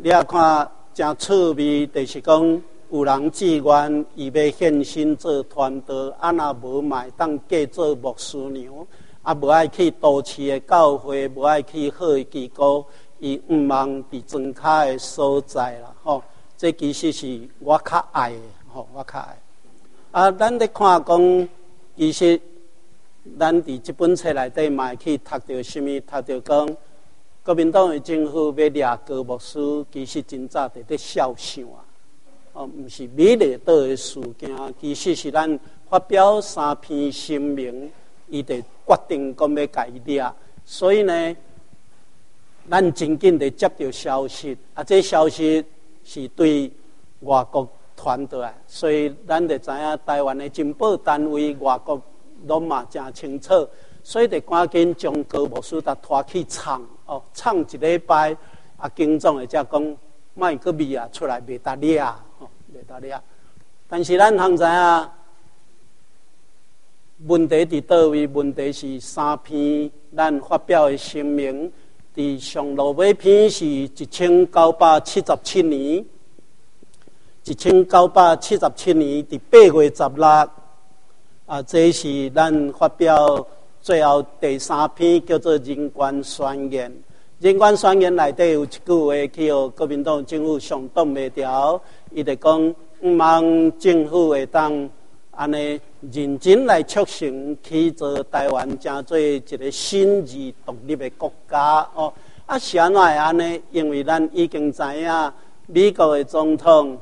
你也看真趣味，就是讲有人志愿伊要献身做传道，啊若无买当嫁做牧师娘，啊无爱去都市的教会，无爱去好的机构，伊毋茫伫庄脚的所在啦，吼。这其实是我较爱的，吼，我较爱。啊，咱咧看讲，其实咱伫这本册内底嘛去读到什么？读到讲，国民党的政府要掠高牧师，其实真早伫咧笑想啊，哦，毋是美丽岛的事件，其实是咱发表3篇声明，伊就决定讲要甲伊掠，所以呢，咱真紧地接到消息，啊，这消息是对外国传倒来，所以咱就知影台湾的情报单位、外国拢嘛真清楚，所以就赶紧将高牧师他拖去厂哦，厂一礼拜，啊，警总的才讲，莫个味啊出来袂得掠，吼，袂得掠。但是咱通知影，问题伫倒位？问题是3篇咱发表的声明。伫上落尾篇是1977年，1977年伫8月16，啊，这是咱发表最后第3篇叫做人权宣言。人权宣言内底有一句话，去互国民党政府上挡袂牢，伊就讲毋茫政府会当安尼认真来促成去做台湾成做一个新自独立的国家哦。啊，是安怎会安尼？因为咱已经知影美国的总统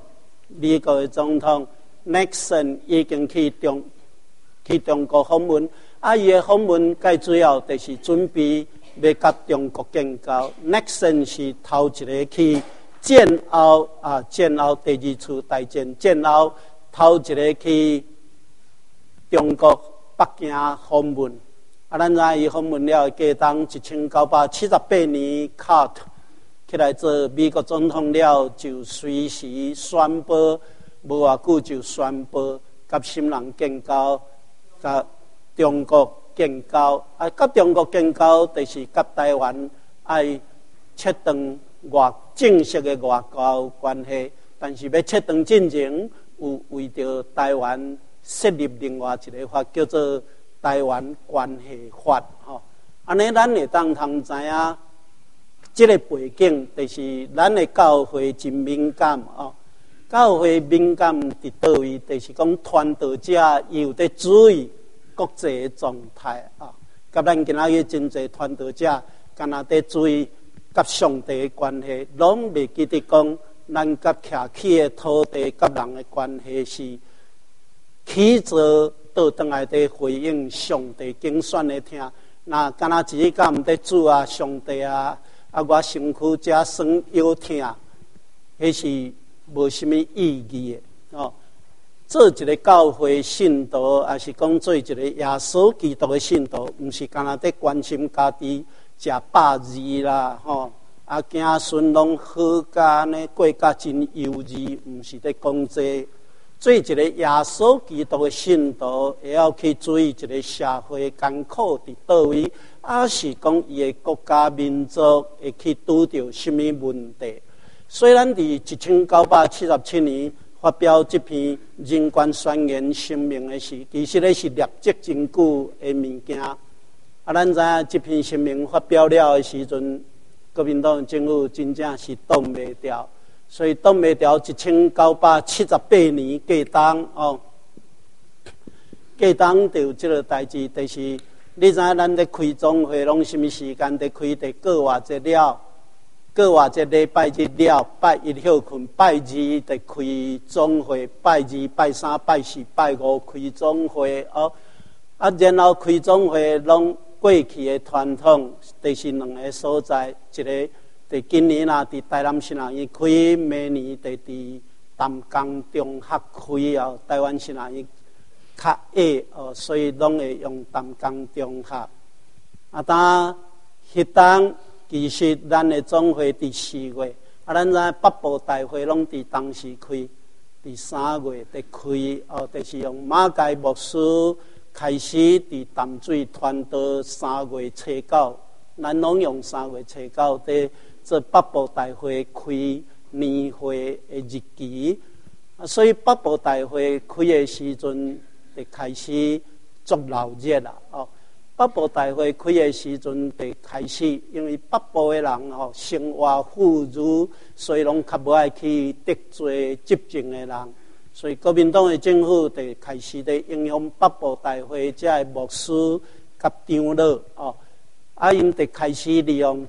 Nixon 已经去中国访问，啊，伊的访问介主要就是准备要甲中国建交。Nixon 是头一个去战后第2次大战战后头一个去中国北京访问，啊，咱知伊访问了，加当1978年卡特起来做美国总统了，就随时宣布，无偌久就宣布甲新人建交，甲中国建交。啊，甲中国建交，就是甲台湾爱切断正式的外交关系，但是要切断进前，有为着台湾设立另外一个法，叫做《台湾关系法》吼。安尼，咱会当知影，这个背景就是咱的教会真敏感哦。教会敏感伫倒位，就是讲传道者伊有在注意国际的状态啊。甲咱今仔日真侪传道者，敢若在注意甲上帝的关系，拢袂记得讲咱甲徛起的土地甲人的关系是。起做倒转来的回应上帝经选的听，那敢若一日敢毋得主啊，上帝啊，啊我身躯遮酸腰痛，迄是无什么意义的哦。做一个教会信徒，还是讲做一个耶稣基督的信徒，毋是敢若在关心家己食饱字啦，吼，啊子孙拢好甲呢，过甲真优异，毋是在讲这。做一个耶稣基督的信徒，会要去注意一个社会艰苦伫倒位，还是讲伊的国家民族会去拄到什么问题？虽然伫1977年发表这篇人权宣言声明的时，其实咧是立即真久的物件。啊，咱知影这篇声明发表了的时阵，国民党政府真正是挡袂牢。所以挡袂牢1978年过冬哦，过冬就有这个代志，就是你知影咱咧开总会拢什么时间？咧开第过偌节了，过偌节礼拜日了，拜1休困，拜2就开总会，拜2、拜3、拜4、拜5开总会哦，啊，然后开总会拢过去的传统，就是2个所在，一个。伫今年啊，伫台南新人院开，明年就伫淡江中学开哦。台湾新人院较下哦，所以拢会用淡江中学。啊，当迄当其实咱的总会伫4月，啊，咱知北部大会拢伫当时开，伫3月就开哦，就是用马偕牧师开始伫淡水传道3月初9，咱拢用3月初9伫。这北部大会开年会的日期。所以北部大会开的时阵，就开始足闹热啦。北部大会开的时阵，就开始，因为北部的人生活富裕，所以拢较无爱去得罪执政的人。所以国民党的政府就开始在影响北部大会这的牧师甲长老因就开始利用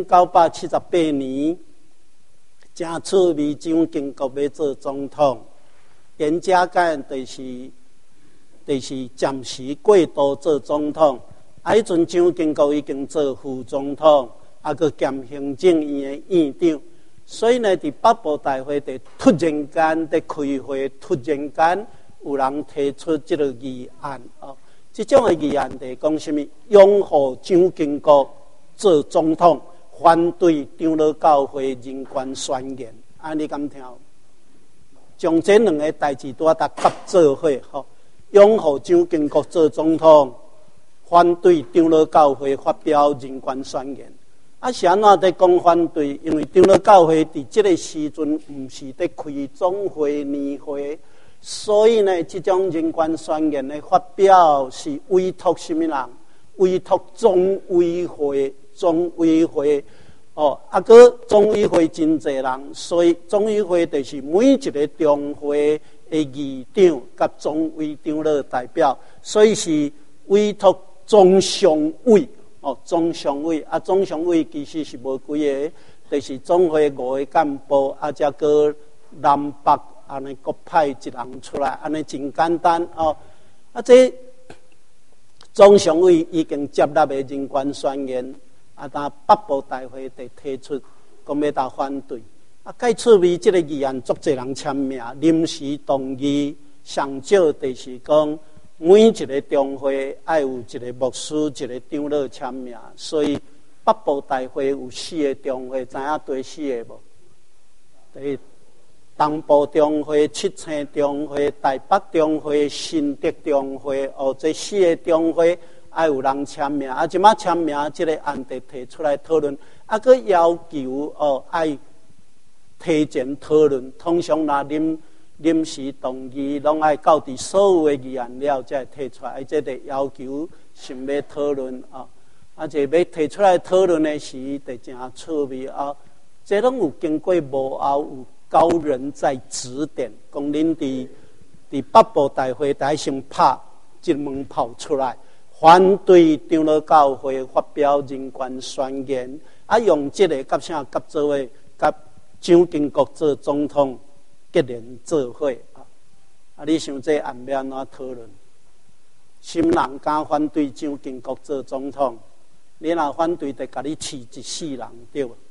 1978年正趣味蒋经国要做总统，严家淦就是暂时过渡做总统。迄阵蒋经国已经做副总统，佫兼行政院的院长。所以呢，伫北部大会就突然间在开会，突然间有人提出这个议案这种的议案就讲什么？拥护蒋经国做总统，反对长老教会人权宣言。你敢听？将这两个代志都搭做伙拥护蒋经国做总统，反对长老教会发表人权宣言。是安怎在讲反对？因为长老教会伫这个时阵不是在开总会、年会，所以呢，这种人权宣言的发表是委托什么人？委托总委会。总委会个总委会真侪人，所以总委会就是每一个中会的议长甲总会长老代表，所以是委托总常委。总常委总常委其实是无几个，就是总会5个干部再个南北安尼各派一人出来，安尼真简单这总常委已经接纳的人权宣言，但北部大会就提出讲要打反对。介趣味这个议案足侪人签名，临时动议上少就是讲。每一个中会要有一个牧师、一个长老签名，所以北部大会有4个中会，知影对4个无？对，东部中会、七星中会、台北中会、新竹中会，这4个中会要有人签名。即马签名这个案就提出来讨论，佫要求要提前讨论。通常若临时动议拢爱到伫所有的议案了，才会提出来。这个要求想要讨论这要提出来讨论的时，就真趣味这拢有经过幕后有高人在指点，讲恁伫北部大会台先拍一门炮出来，反对长老教会发表人权宣言，用这个甲啥甲做伙，甲蒋经国做总统。结连做伙你想这案要安怎讨论？心人敢反对蒋经国做总统？你若反对，就甲你饲一世人对吧？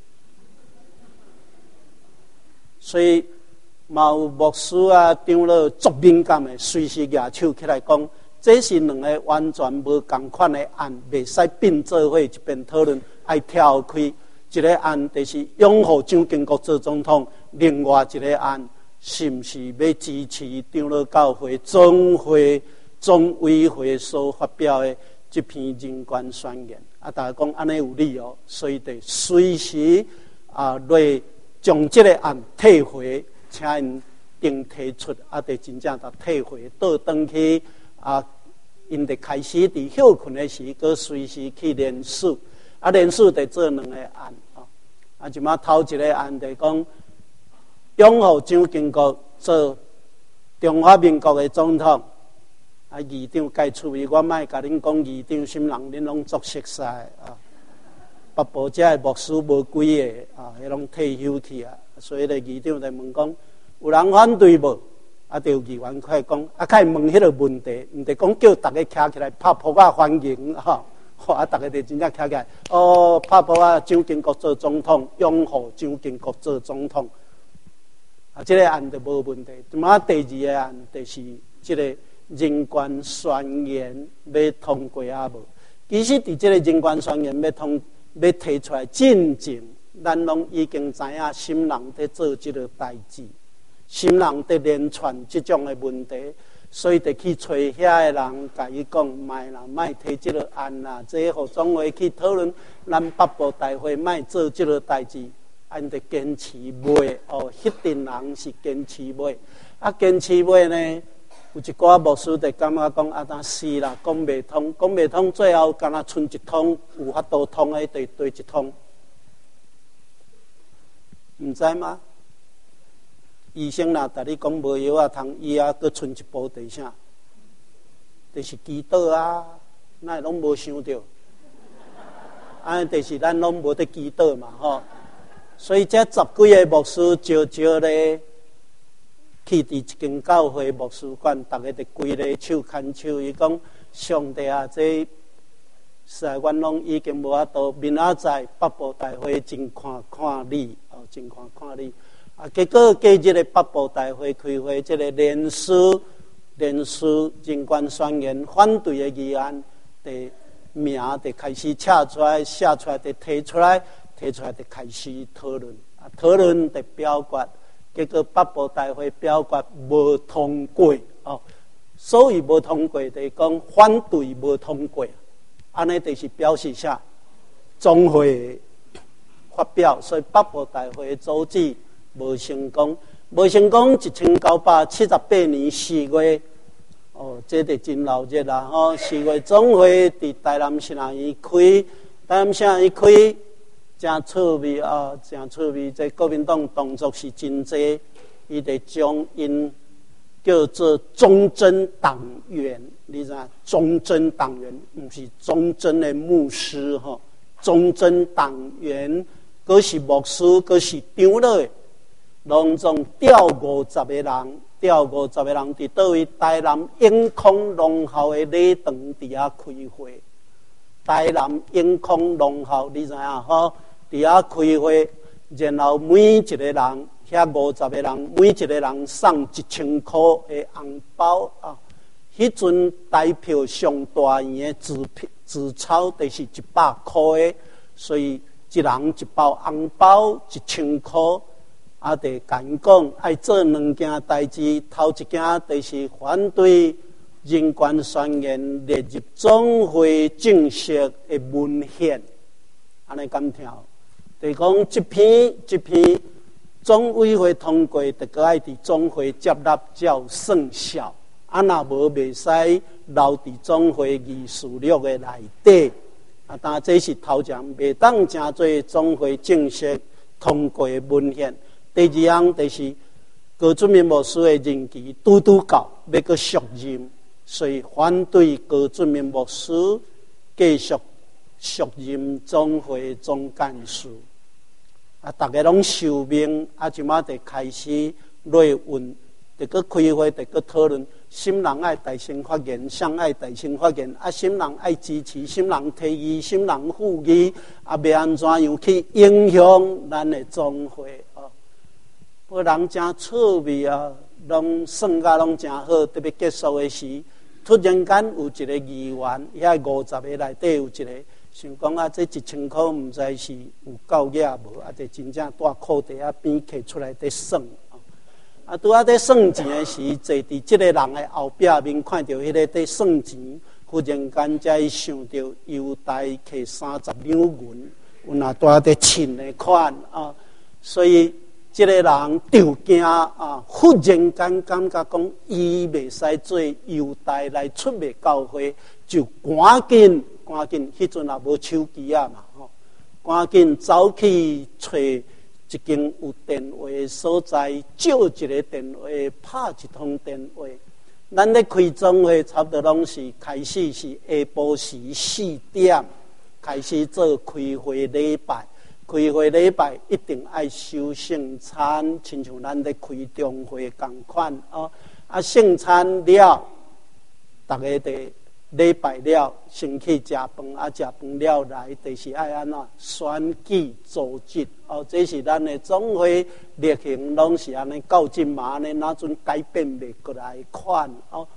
所以嘛有牧师长老足敏感的，随时举手起来讲，这是两个完全无同款的案，袂使并做伙一边讨论，爱跳开。一个案就是拥护蒋经国做总统，另外一个案。是不是要支持长老教会总委会所发表的这篇人权宣言？大家讲安尼有理所以得随时来将这个案退回，请因定提出得真正退回倒转去因得开始伫休困的时，佮随时去联署联署得做两个案即马头一个案就讲。拥护蒋经国做中华民国的总统，议长介趣味，我莫甲恁讲议长什么人，恁拢足熟悉北部这牧师无几个迄拢退休去所以咧议长就问讲，有人反对无？就有议员快讲，开问迄个问题，毋是讲叫大家徛起来拍扑欢迎大家就真正徛起来，拍扑蒋经国做总统，拥护蒋经国做总统。这个案就无问题。第二个案就是这个人权宣言要通过无？其实伫这个人权宣言要提出来进前，咱拢已经知影心人在做这个代志，心人在连串这种的问题，所以就去找遐个人，甲伊讲，莫提这个案啦，这互总会去讨论，咱北部大会莫做这个代志。 安得坚持买哦。迄阵人是坚持买，坚持买呢，有一寡牧师就感觉讲当是啦，讲袂通，最后敢若剩一通，有法度通的就对一通，唔知吗？医生若甲你讲无药啊通医啊，搁剩一步第啥？就是祈祷啊，那拢无想到，就是咱拢无得祈祷嘛吼。所以这10几个牧师招咧，去伫一间教会牧师馆，大家就跪咧手牵手，伊讲上帝啊，这实在阮拢已经无法度，明仔载北部大会真看你，真看你。结果隔日的北部大会开会，这个联署人权宣言反对的议案的名就开始写出来，就提出来就开始讨论，就表决，结果北部大会表决无通过所谓无通过，就是讲反对无通过，安尼就是表示啥？总会发表，所以北部大会组织无成功，1978年4月。这就真闹热啦！4月总会伫台南城院开，真趣味真趣味。这国民党动作是真济，伊得将因叫做忠贞党员，你知影？忠贞党员不是忠贞的牧师忠贞党员，佫是牧师，佫是长老，拢总调50个人。伫倒位台南永康农校的礼堂伫遐开会，台南永康农校你知影伫遐开会，然后每一个人遐50个人，每一个人送1000块的红包迄阵台票上大圆的纸钞就是100块的，所以一人一包红包1000块。就敢讲爱做2件代志，头一件就是反对人权宣言列入总会正式的文献，安尼敢听？就是讲这篇总委会通过，就搁爱伫总会接纳才有算效，若无袂使留伫总会议事录的内底。当然这是头前袂当真做总会正式通过的文献。第二项就是高准明牧师的任期拄到，要搁续任，所以反对高准明牧师继续续任总会总干事。大家拢受命，即马就开始内运，就搁开会，就搁讨论。心人爱大声发言，谁爱大声发言？心人爱支持，心人提议，心人附议，要安怎样去影响咱的总会？个人真趣味拢算甲拢真好。特别结束的时，突然间有一个议员，遐50个内底有一个，想讲这1000块，毋知是有够额无？就真正带裤袋边摕出来在算。拄在算钱的时，坐伫这个人的后壁面，看到迄个在算钱，忽然间才想到邮袋摕30两银，有那带在称的款所以。这个人就惊忽然间感觉讲，伊袂使做邮袋来出卖教会，就赶紧，迄阵也无手机嘛赶紧走去找一间有电话的所在，借一个电话，拍一通电话。咱咧开总会，差不多拢是开始是下晡时4点开始做开会礼拜。开会礼拜一定爱收圣餐，亲像咱咧开中会同款圣餐了，大家伫礼拜了，先去食饭，食饭了来，就是爱安怎选举组织这是咱的总会例行，拢是安尼到今嘛安尼，哪阵改变袂过来款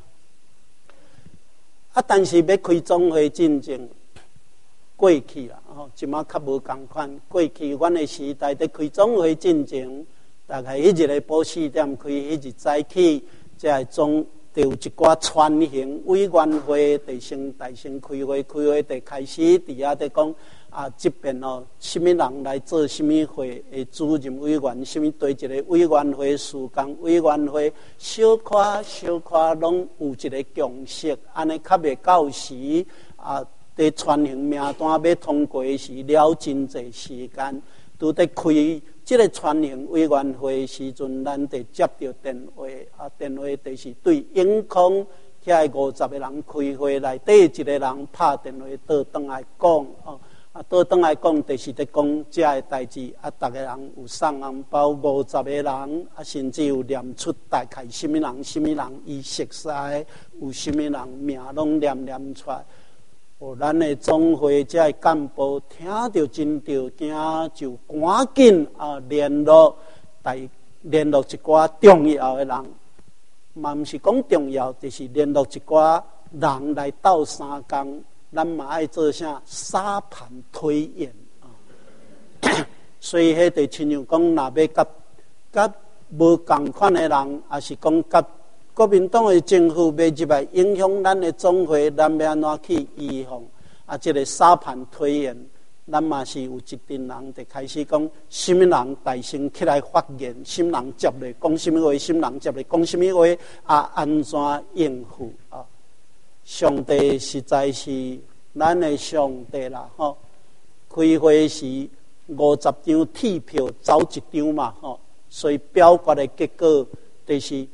但是要开总会进前。过去啦，即马较无共款。过去阮的时代，伫开总会进前，大概迄日个晡4点开，迄日早起，才总就有一寡传行委员会，就先大声开会，就开始伫遐伫讲这边什么人来做什么会的主任委员，什么对一个委员会、事工委员会，小可拢有一个共识，安尼较袂到时在传行名单要通过时了真侪时间，拄在开这个传行委员会时阵，咱得接到电话，电话就是对影空遐50个人开会内底一个人拍电话倒转来讲倒转来讲，就是在讲这个代志逐个人有送红包，50个人甚至有念出大概什么人伊熟悉，有什么人名拢念出来。咱的总会这干部听到真着惊，就赶紧联络一寡重要的人，嘛不是讲重要，就是联络一寡人来斗三工。咱嘛爱做啥沙盘推演所以迄就亲像讲，若要甲无共款的人，也是讲甲国民党的政府要入来影响咱的总会，咱要安怎去预防这个沙盘推演？咱嘛是有一群人就开始讲，什么人大声起来发言，什么人接来讲什么话，什么人接来讲什么话，安怎应付上帝实在是咱的上帝啦开会时50张铁票走一张嘛所以表决的结果就是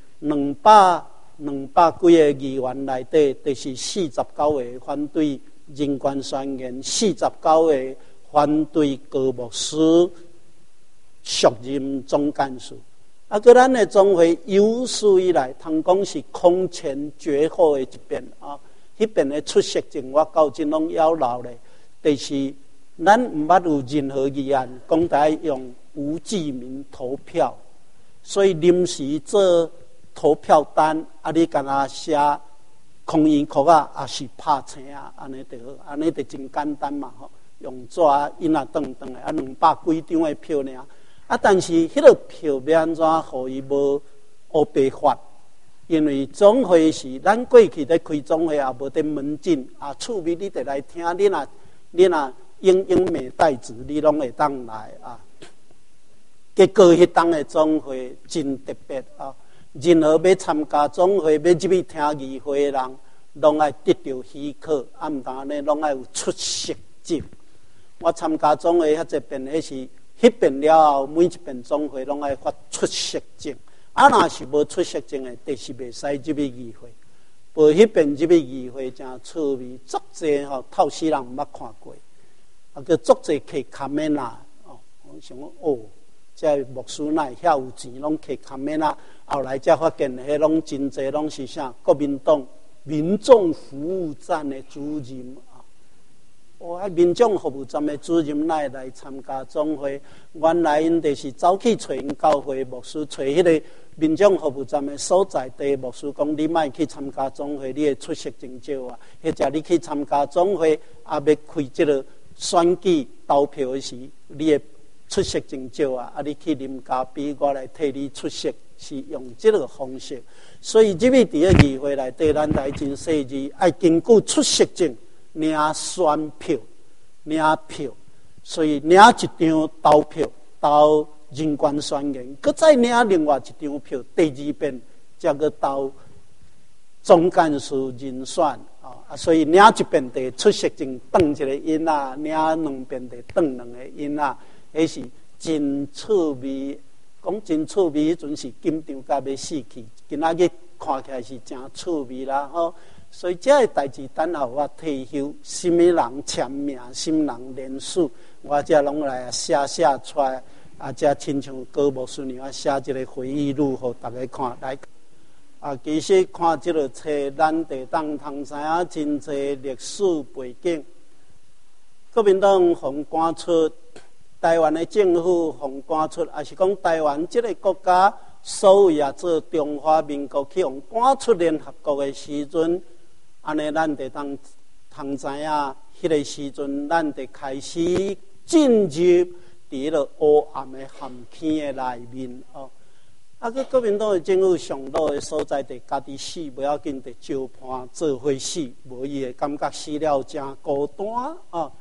200几个议员内底，就是49个反对人权宣言，49个反对高牧师续任总干事。咱的总会有史以来，通讲是空前绝后的一遍迄边的出席证我到今拢要留咧，就是咱唔捌有任何议案讲台用无记名投票，所以临时做投票单，你干那写空印壳也是拍青安尼就好，安尼就真简单嘛用纸印转的200几张的票尔但是迄个票要安怎互伊无乌白发？因为总会是咱过去咧开总会也无得门禁趣味你得来听，你若英美代志你拢会当来结果迄当的总会真特别任何要参加总会要入去听议会的人，拢爱得到许可，毋但呢拢爱有出席证。我参加总会这边迄遍了后，每一遍总会拢爱发出席证。若是无出席证的，就是袂使入去议会。无迄边入去议会真趣味，足济透死人毋捌看过，叫足济摕卡面啦我想讲这牧师哪会遐有钱，拢摕卡面啦。后来才发现，迄拢真济拢是啥？国民党民众服务站的主任民众服务站的主任哪会来参加总会？原来因就是走去找因教会牧师，找迄个民众服务站的所在地牧师，讲你莫去参加总会，你会出席真少或者你去参加总会要开这个选举投票的时，你会出席真少你去啉咖啡，我来替你出席，是用这个方式。所以入去伫个议会内底，咱来真细致，爱根据出席证。领选票，领票，所以领一张投票投人权宣言，搁再领另外一张票，第2遍才搁投总干事人选所以领一遍的出席证转一个印领2遍的转2个印迄是真趣味。讲真趣味，迄阵是紧张甲要死去，今仔日看起来是真趣味啦所以这个代志等候我退休，什么人签名，什么人联署，我才拢来写出来才亲像高牧师样写一个回忆录，互大家看来其实看这个册，咱得当通知影真侪历史背景。国民党互赶出，台湾的政府互赶出，也是讲台湾这个国家所谓做中华民国去互赶出联合国的时阵。安尼，咱得当知影，迄个时阵，咱得开始进入伫个黑暗的陷阱的内面国民党的政府上路的所在，得家己死不要紧，得招判做伙死，无伊会感觉死了真孤单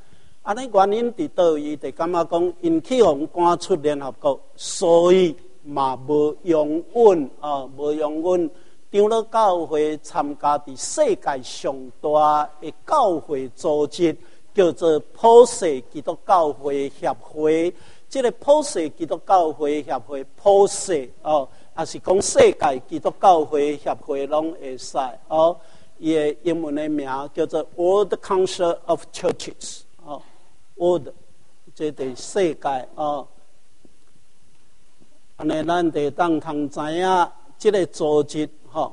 安尼原因伫倒位？就感觉讲因去互赶出联合国，所以嘛无用稳无用稳。长老教会参加伫世界上大的教会组织，叫做普世基督教会协会。这个普世基督教会协会，普世也是讲世界基督教会协会拢会使伊的英文的名叫做 World Council of Churches World， 这伫世界安尼咱得当通知影，这个组织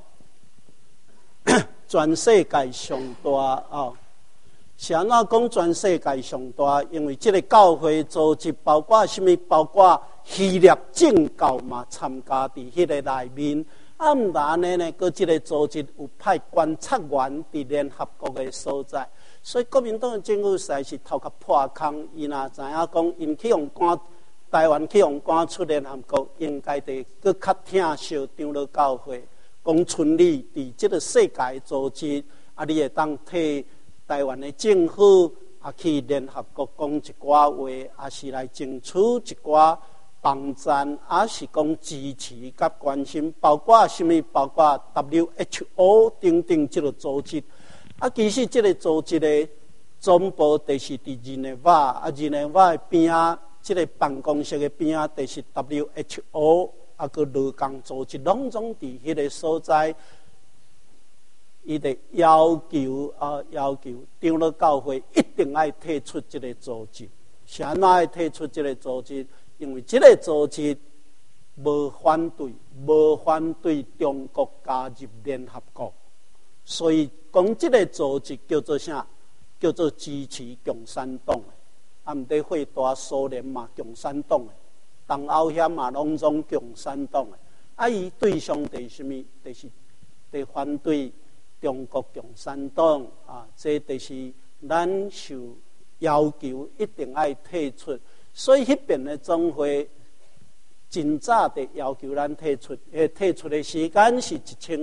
全世界上大是安怎讲全世界上大？因为这个教会组织包括什么？包括希腊政教嘛参加伫迄个内面。毋但安尼呢，佮这个组织有派观察员伫联合国的所在，所以国民党政府实在是头壳破空。伊若知影讲，因去用赶台湾去用赶出联合国，应该得佮较疼惜长老教会。讲村里伫这个世界组织，你会当替台湾的政府去联合国讲一寡话，也是来争取一寡帮赞，也是讲支持甲关心，包括什么？包括 WHO 等等这个组织。其实这个组织的总部就是伫日内瓦，日内瓦的边仔，这个办公室的边仔就是 WHO。个劳工组织拢总伫迄个所在，伊得要求长老教会一定要退出这个组织。是安怎要退出这个组织？因为这个组织无反对中国加入联合国，所以讲这个组织叫做啥？叫做支持共产党的，毋得会大苏联嘛，共产党的。东欧遐嘛，拢总共产党的，伊对象是什么？就是在反对中国共产党这就是咱受要求一定要退出。所以迄边的总会真早的要求咱退出，退出的时间是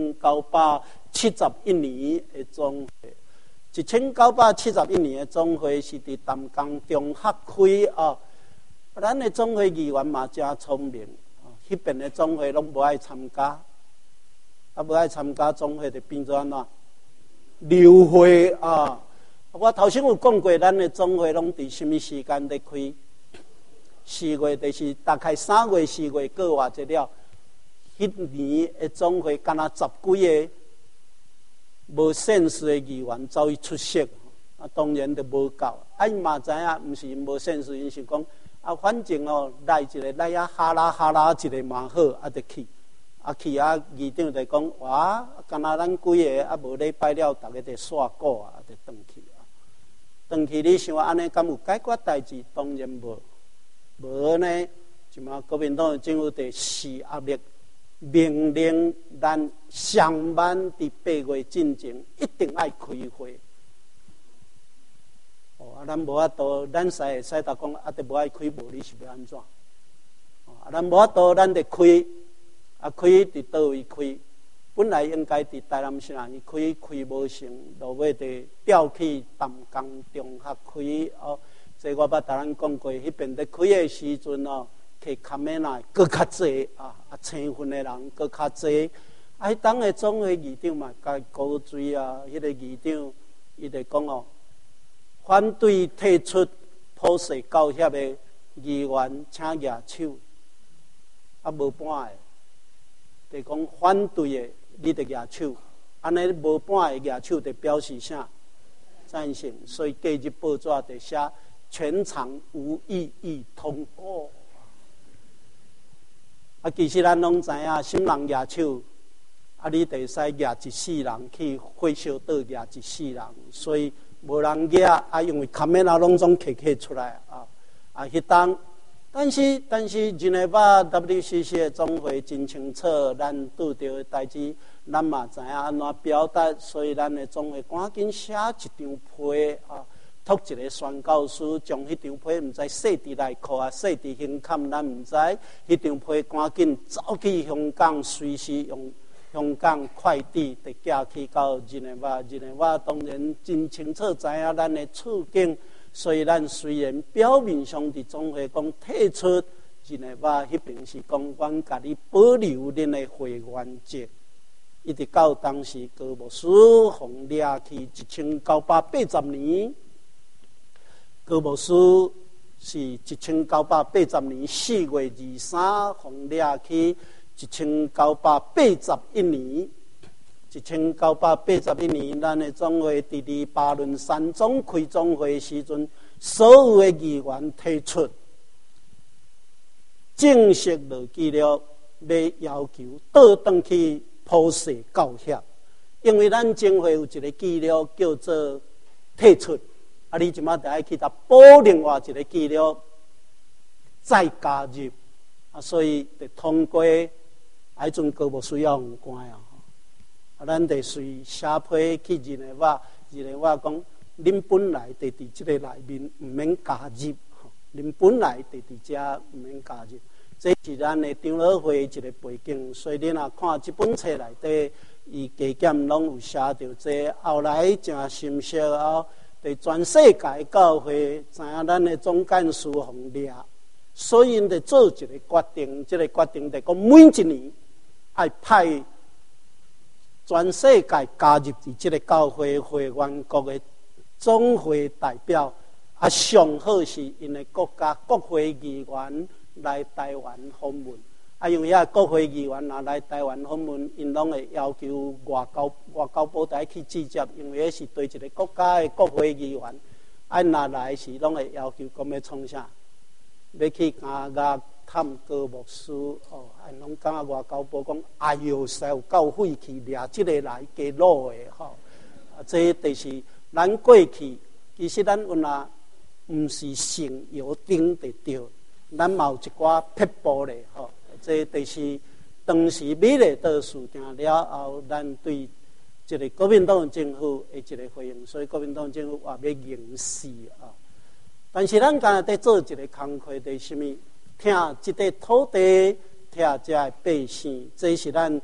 1971年的总会。1971年的总会是伫淡江中学开咱的总会议员嘛真聪明，迄边的总会拢无爱参加，无爱参加总会就变做安怎？流会我头先有讲过，咱的总会拢伫什么时间在开？4月就是大概3月、4月过偌一了。迄年的总会敢若10几个无现实的议员走去出席，当然就无够。因嘛知影，毋是因无现实，因是讲。反正来一个来哈拉一个嘛好，就去，去议长就讲哇，敢若咱几个无礼拜了，大家就煞过就转去转去你想安尼，敢有解决代志？当然无呢。即马国民党政府得施压力，命令咱上万伫8月进前一定要开会。咱无法度，咱会使达讲得无爱开，无你是要安怎？咱无法度，咱得开，开伫倒位开？本来应该伫台南市内开无成，落尾得调去淡江中学开这我捌甲咱讲过，迄边在开的时阵去卡梅那搁较济青训的人搁较济。迄当的总会议长嘛，甲鼓吹迄个议长伊就讲反对退出普世教协的议员，请举手，无半个，就讲反对的，你得举手，安尼无半个举手，就表示啥？赞成。所以隔日报纸就写全场无异议通过。其实咱拢知影，什人举手，你得使举14人去火烧岛举14人，所以。无人举因为卡梅拉拢总摕出来迄当，但是日内瓦 WCC 的总会真清楚，咱拄到的代志，咱嘛知影安怎表达，所以咱的总会赶紧写一张批托一个宣教师，将迄张批毋知洗伫内裤洗伫胸坎，咱毋知迄张批赶紧走去香港，随时用。香港快递得寄去到日内瓦，日内瓦当然真清楚知影咱的处境， 所以咱虽然表面上伫总会讲退出日内瓦迄边是讲阮甲你保留恁的会员制，一直到当时高牧师互掠去1980年，高牧师是1980年4月23互掠去1981年。1981年，咱的总会第2轮3总开总会时阵，所有的议员提出正式落记了，要要求倒转去普世教协，因为咱总会有一个记录叫做退出，你即马就爱去补另外一个记录再加入，所以就通过，迄阵高牧师要用关啊。咱得随写批去日内瓦讲，恁本来就伫即个内面，唔免加入。恁本来就伫遮，唔免加入。这是咱的长老会一个背景，所以你若看这本册内底，伊加减拢有写到这。后来正深息后，对全世界教会知影咱的总干事洪掠，所以就做一个决定。这个决定就讲每一年爱派全世界加入伫即个教会会员国的总会代表，上好是因的国家国会议员来台湾访问。因为遐国会议员来台湾访问，因拢会要求外交部台去直接，因为迄是对一个国家的国会议员，若来是拢会要求讲要创啥，要去加探高牧师拢感觉外交部讲，哎哟，使有够晦气，掠即个来加攞的吼。这就是咱过去，其实咱有若毋是性有顶得着，咱嘛有一寡撇步咧吼。这就是当时美丽岛事件了后，咱对这个国民党政府的一个回应，所以国民党政府也要凝视啊。但是咱今日在做一个工课，就是什么？听这块土地，听这的百姓，这是咱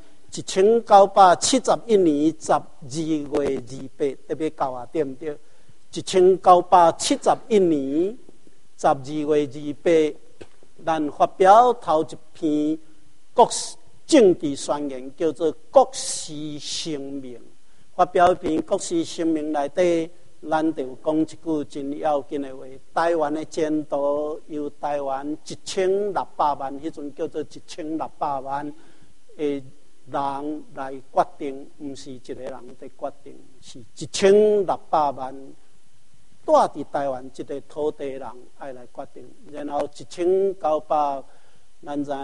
1971年12月28，特别9点对。1971年12月28，咱发表头一篇国政治宣言，叫做《国事声明》。发表一篇国事声明内底。咱就讲一句真要紧的话，台湾的前途由台湾1600万，迄阵叫做1600万的人来决定，不是一个人在决定，是1600万住伫台湾这个土地人爱来决定。然后1900，咱知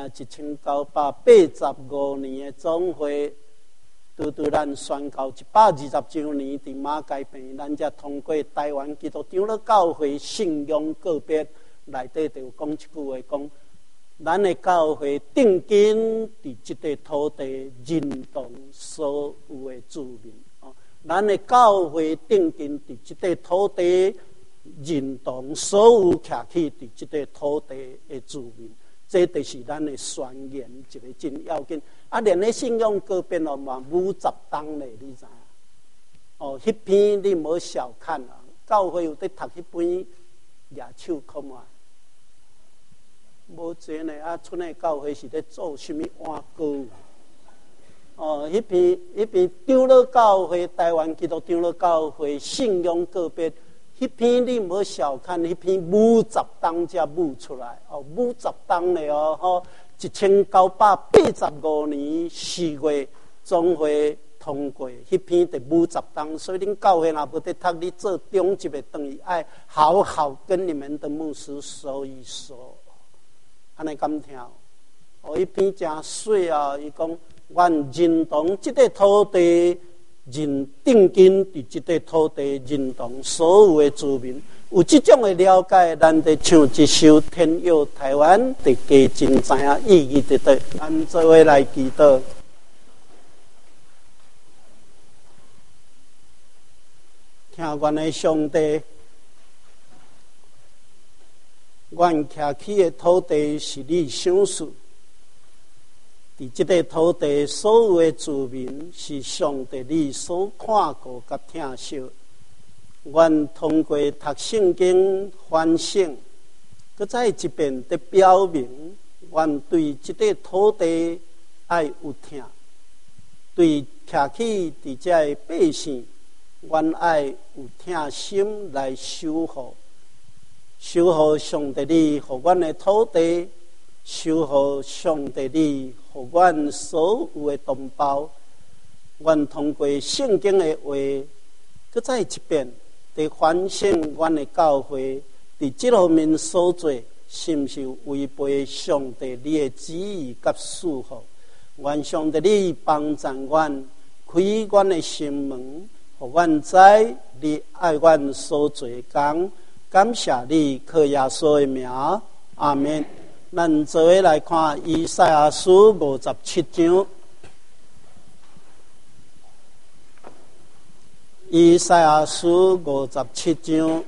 1985年的总会。拄咱宣告120周年伫马偕坪，咱才通过台湾基督长老教会信仰个别内底，就讲一句话，讲咱的教会定根伫即个土地，认同所有的住民。咱的教会定根伫即个土地，认同所有徛起伫即个土地的住民。这就是咱的宣言，一个真要紧。连咧信仰个别嘛50档咧，你知影？迄篇你莫小看啊！教会有在读迄篇，举手看嘛。无济呢，村的教会是咧做什么碗糕？迄篇长老教会，台湾基督长老教会信仰个别。迄篇你莫小看，迄篇50档才舞出来，50档嘞1985年4月总会通过迄篇第50档，所以恁教会若无得读，你做中级的等于爱好好跟你们的牧师说一说，安尼敢听？迄篇真水啊！伊讲，阮认同即个土地。认定根伫即块土地，认同所有的居民，有即种的了解，咱得唱一首《天佑台湾》，得加真知影意义伫倒。咱做伙来祈祷，听阮的上帝，阮徛起的土地是你赏赐。伫即个土地，所有的居民是上帝你所看顾甲疼惜。 阮通过读圣经反省，搁再一遍的表明，阮对这个土地爱有疼，对徛起伫遮的百姓，阮爱有疼心来守护。守护上帝你互阮的土地，守护上帝你互阮所有的同胞。阮通过圣经的话，搁再一遍地反省阮的教会伫这方面所做，是毋是违背上帝你的旨意甲赐福？愿上帝你帮助阮，开阮的心门，互阮知你爱阮所做工。感谢你，靠耶稣的名，阿们。咱做伙来看以赛亚书57章。以赛亚书57章，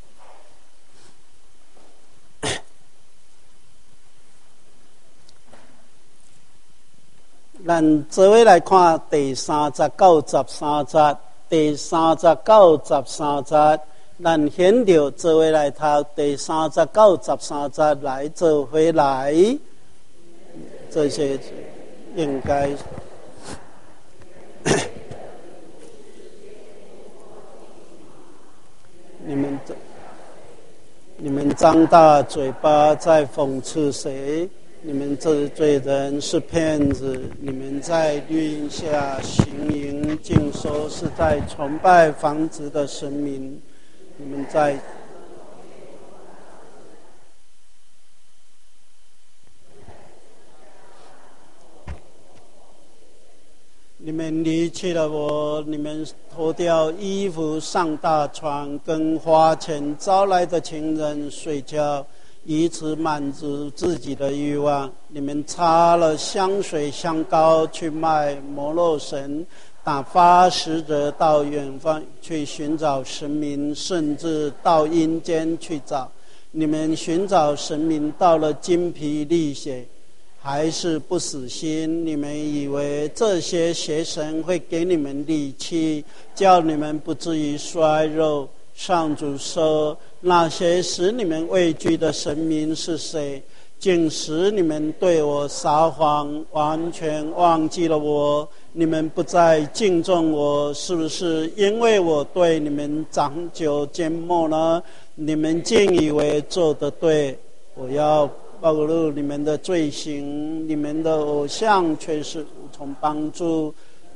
咱做伙来看第30到13节，第30到13节。咱先着做伙来读第30到13节来做回来，这些应该你们张大嘴巴在讽刺谁？你们这罪人是骗子！你们在绿荫下行营，竟说是在崇拜房子的神明。你们在你们离弃了我，你们脱掉衣服上大床，跟花钱招来的情人睡觉，以此满足自己的欲望。你们擦了香水香膏去卖摩洛神，打发使者到远方去寻找神明，甚至到阴间去找。你们寻找神明到了精疲力竭，还是不死心。你们以为这些邪神会给你们力气，叫你们不至于衰弱。上主说，那些使你们畏惧的神明是谁？竟使你们对我撒谎，完全忘记了我。你们不再敬重我，是不是因为我对你们长久缄默呢？你们竟以为做得对。我要暴露你们的罪行，你们的偶像却是无从帮助。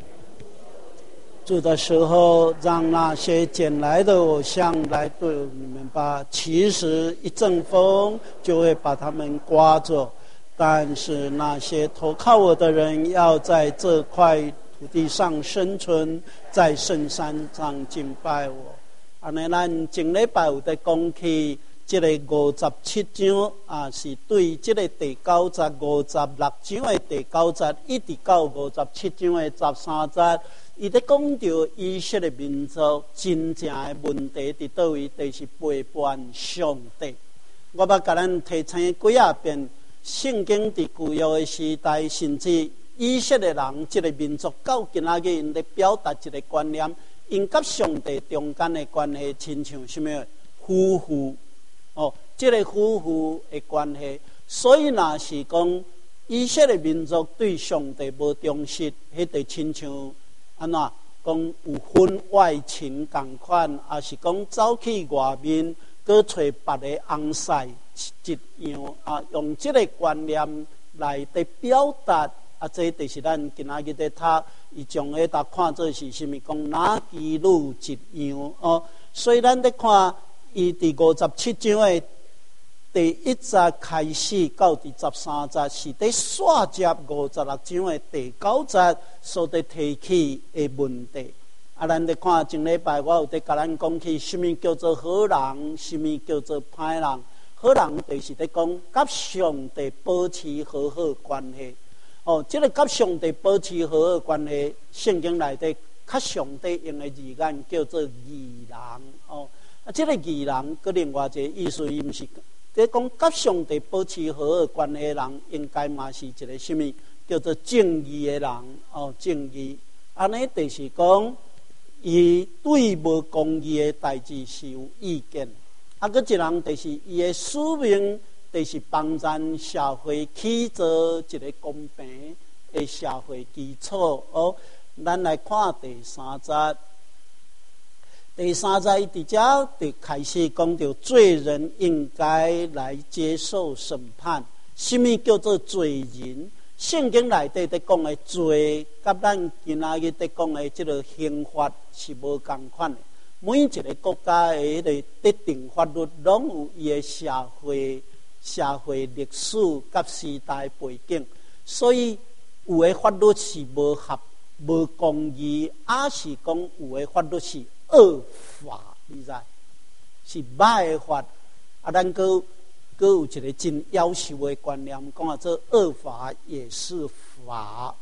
的时候，让那些捡来的偶像来对你们吧。其实一阵风就会把他们刮走，但是那些投靠我的人要在这块土地上生存，在圣山上敬拜我。安尼，咱前礼拜有在讲起这个57章啊，是对这个第9节、56章的第9节，一直到57章的13节。伊在讲到以色列民族真正的问题伫倒位，就是背叛上帝。我捌甲咱提醒几啊遍，圣经伫旧约的时代，甚至以色列人这个民族到今仔日，因在表达一个观念，因甲上帝中间的关系，亲像什么夫妇哦，这个夫妇的关系。所以若是讲以色列民族对上帝无忠实，迄就亲像安怎讲有婚外情同款，也是讲走去外面，搁找别个翁婿一样啊，用这个观念来的表达啊，这就是咱今仔日在读，伊将个他看做是什么？讲哪基路一样哦。所以咱在看伊第57章的第1节开始到第13节，是在续接56章的第9节所在提起的问题。啊，咱在看前礼拜，我有在甲咱讲起什么叫做好人，什么叫做歹人。好人就是在讲甲上帝保持好好关系。哦，这个甲上帝保持好好关系，圣经内底甲上帝用的字眼叫做义人。哦，啊，这个义人，佮另外一个意思，伊毋是。在讲甲上帝保持好好关系的人，应该嘛是一个什么叫做正义的人哦？正义，安尼就是讲， 伊对无公义的代志是有意见。啊，佫一人就是伊的使命，就是帮助社会起造一个公平的社会基础。哦，咱来看第3节。第3节伫遮就开始讲到罪人应该来接受审判。什么叫做罪人？圣经内底伫讲的罪，甲咱今仔日伫讲的即个刑罚是无共款的。每一个国家的迄个特定法律，拢有伊的社会历史甲时代背景，所以有的法律是无合、无公义，也是讲有的法律是恶法，你知？是歹的法。啊，咱佫有一个真夭寿的观念，讲这恶法也是法。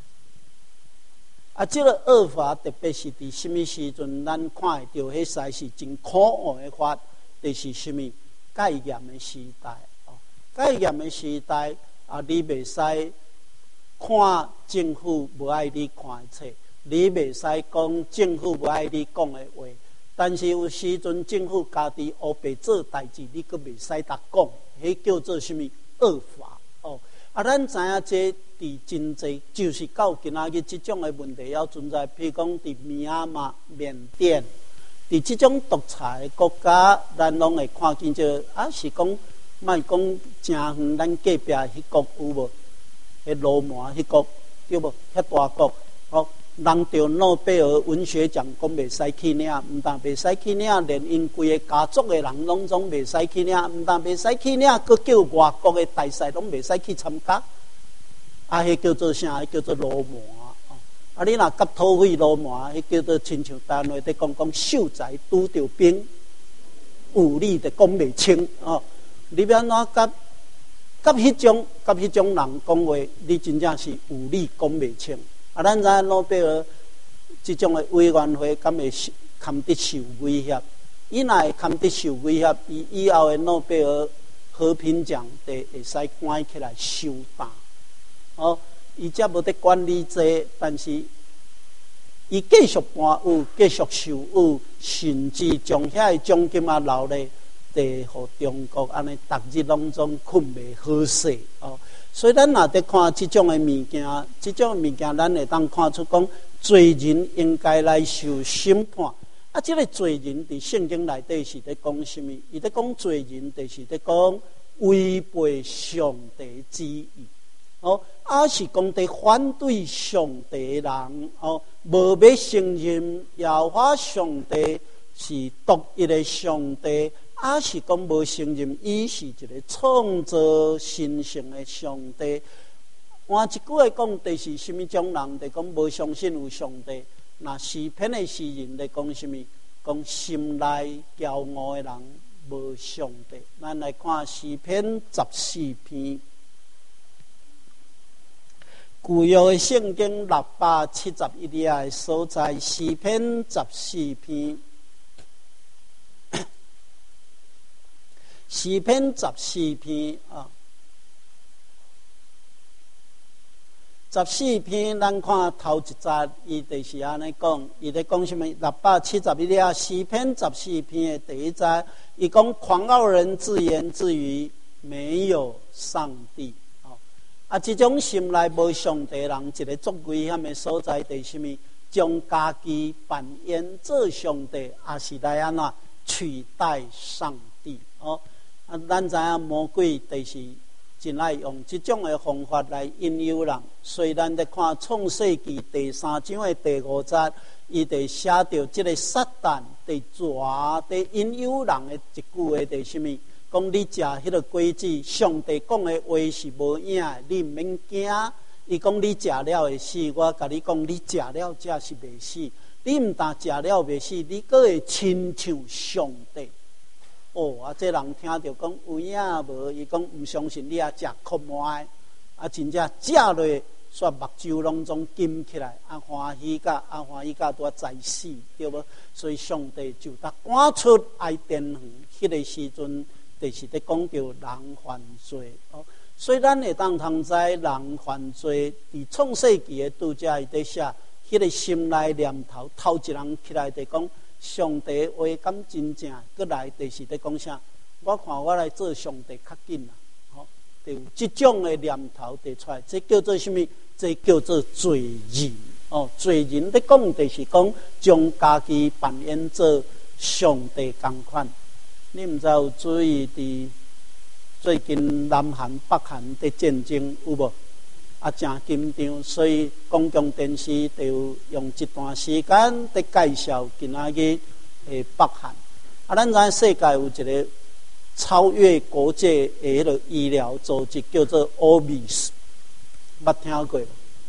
啊，这个恶法特别是伫什么时阵，咱看会到，迄才是真可恶的法，就是什么戒严的时代。戒严的时代啊，你袂使看政府无爱你看的册，你袂使讲政府无爱你讲的话。但是有时阵政府家己黑白做代志，你佫袂使达讲，迄叫做什么恶法。哦，啊，咱知影这伫真济，就是到今仔日即种的问题要存在。譬如讲伫米亚马、缅甸，伫即种独裁的国家，咱拢会看见这啊，是讲莫讲真远，咱隔壁迄国有无？迄罗马迄国对无？遐大国，哦。人着诺贝尔文学奖讲袂使去领，毋但袂使去领，连因规个家族的人拢总袂使去领，毋但袂使去领，佫叫外国的大使拢袂使去参加。啊，迄叫做啥？迄叫做罗马。啊，你若甲土匪罗马，迄叫做亲像单位伫讲秀才拄着兵，有理就讲袂清哦。你要安怎甲迄种人讲话，你真正是有理讲袂清。啊，咱知影诺贝尔即种的委员会，敢会堪得受威胁？伊若会堪得受威胁，伊以后的诺贝尔和平奖就会使关起来收担。哦，伊则无得管理这，但是伊继续搬有，继续受有，甚至将遐个奖金啊留咧，地互中国安尼，逐日拢总困袂好势哦。所以咱若伫看即种的物件，即种物件，咱会当看出讲，罪人应该来受审判。啊，即个罪人伫圣经内底是伫讲什么？伊伫讲罪人，就是伫讲违背上帝旨意。哦，啊是讲伫反对上帝的人，哦，无要承认耶和华上帝是独一的上帝。啊，是讲无承认伊是一个创造神性的上帝。换一句话讲，就是什么种人？就讲无相信有上帝。那诗篇的诗人在讲什么？讲心内骄傲的人无上帝。咱来看诗篇14篇，旧约的圣经671页的所在，诗篇14篇。诗篇14篇啊，14篇咱看头一节，伊就是安尼讲，伊在讲什么？671页诗篇14篇的第一节，伊讲狂傲人自言自语，没有上帝。啊，这种心内无上帝人，一个足危险的所在，就是什么？将家己扮演做上帝，也是来安怎取代上帝？哦。啊，咱知影魔鬼就是真爱用这种的方法来引诱人。虽然在看创世纪第3章的第5节，伊就写到这个撒旦在抓、在引诱人的一句话，就是什么？讲你食迄个果子，上帝讲的话是无影的，你唔免惊。伊讲你食了会死，我甲你讲，你食了才是袂死。你唔但食了袂死，你阁会亲像上帝。哦，啊！这人听到讲有影无？伊讲唔相信你啊，食苦糜，啊，真正食落，煞目睭拢总金起来，啊欢喜甲拄在死，对无？所以上帝就他赶出爱殿园，迄个时阵，就是在讲到人犯罪哦。所以咱会当通知人犯罪，伫创世纪的拄则伊在写迄个心内念头，头一人起来就讲上帝话敢真正，搁来就是咧讲啥？我看我来做上帝较紧啦，吼，就有即种的念头就出来，这叫做什么？这叫做罪人。哦，罪人咧讲就是讲将家己扮演做上帝同款。你毋知有注意伫最近南韩、北韩的战争有无？啊，真紧张，所以公共电视就用一段时间在介绍今仔日的北韩。啊，咱知世界有一个超越国界的迄个医疗组织，叫做 OMS， 捌听过无？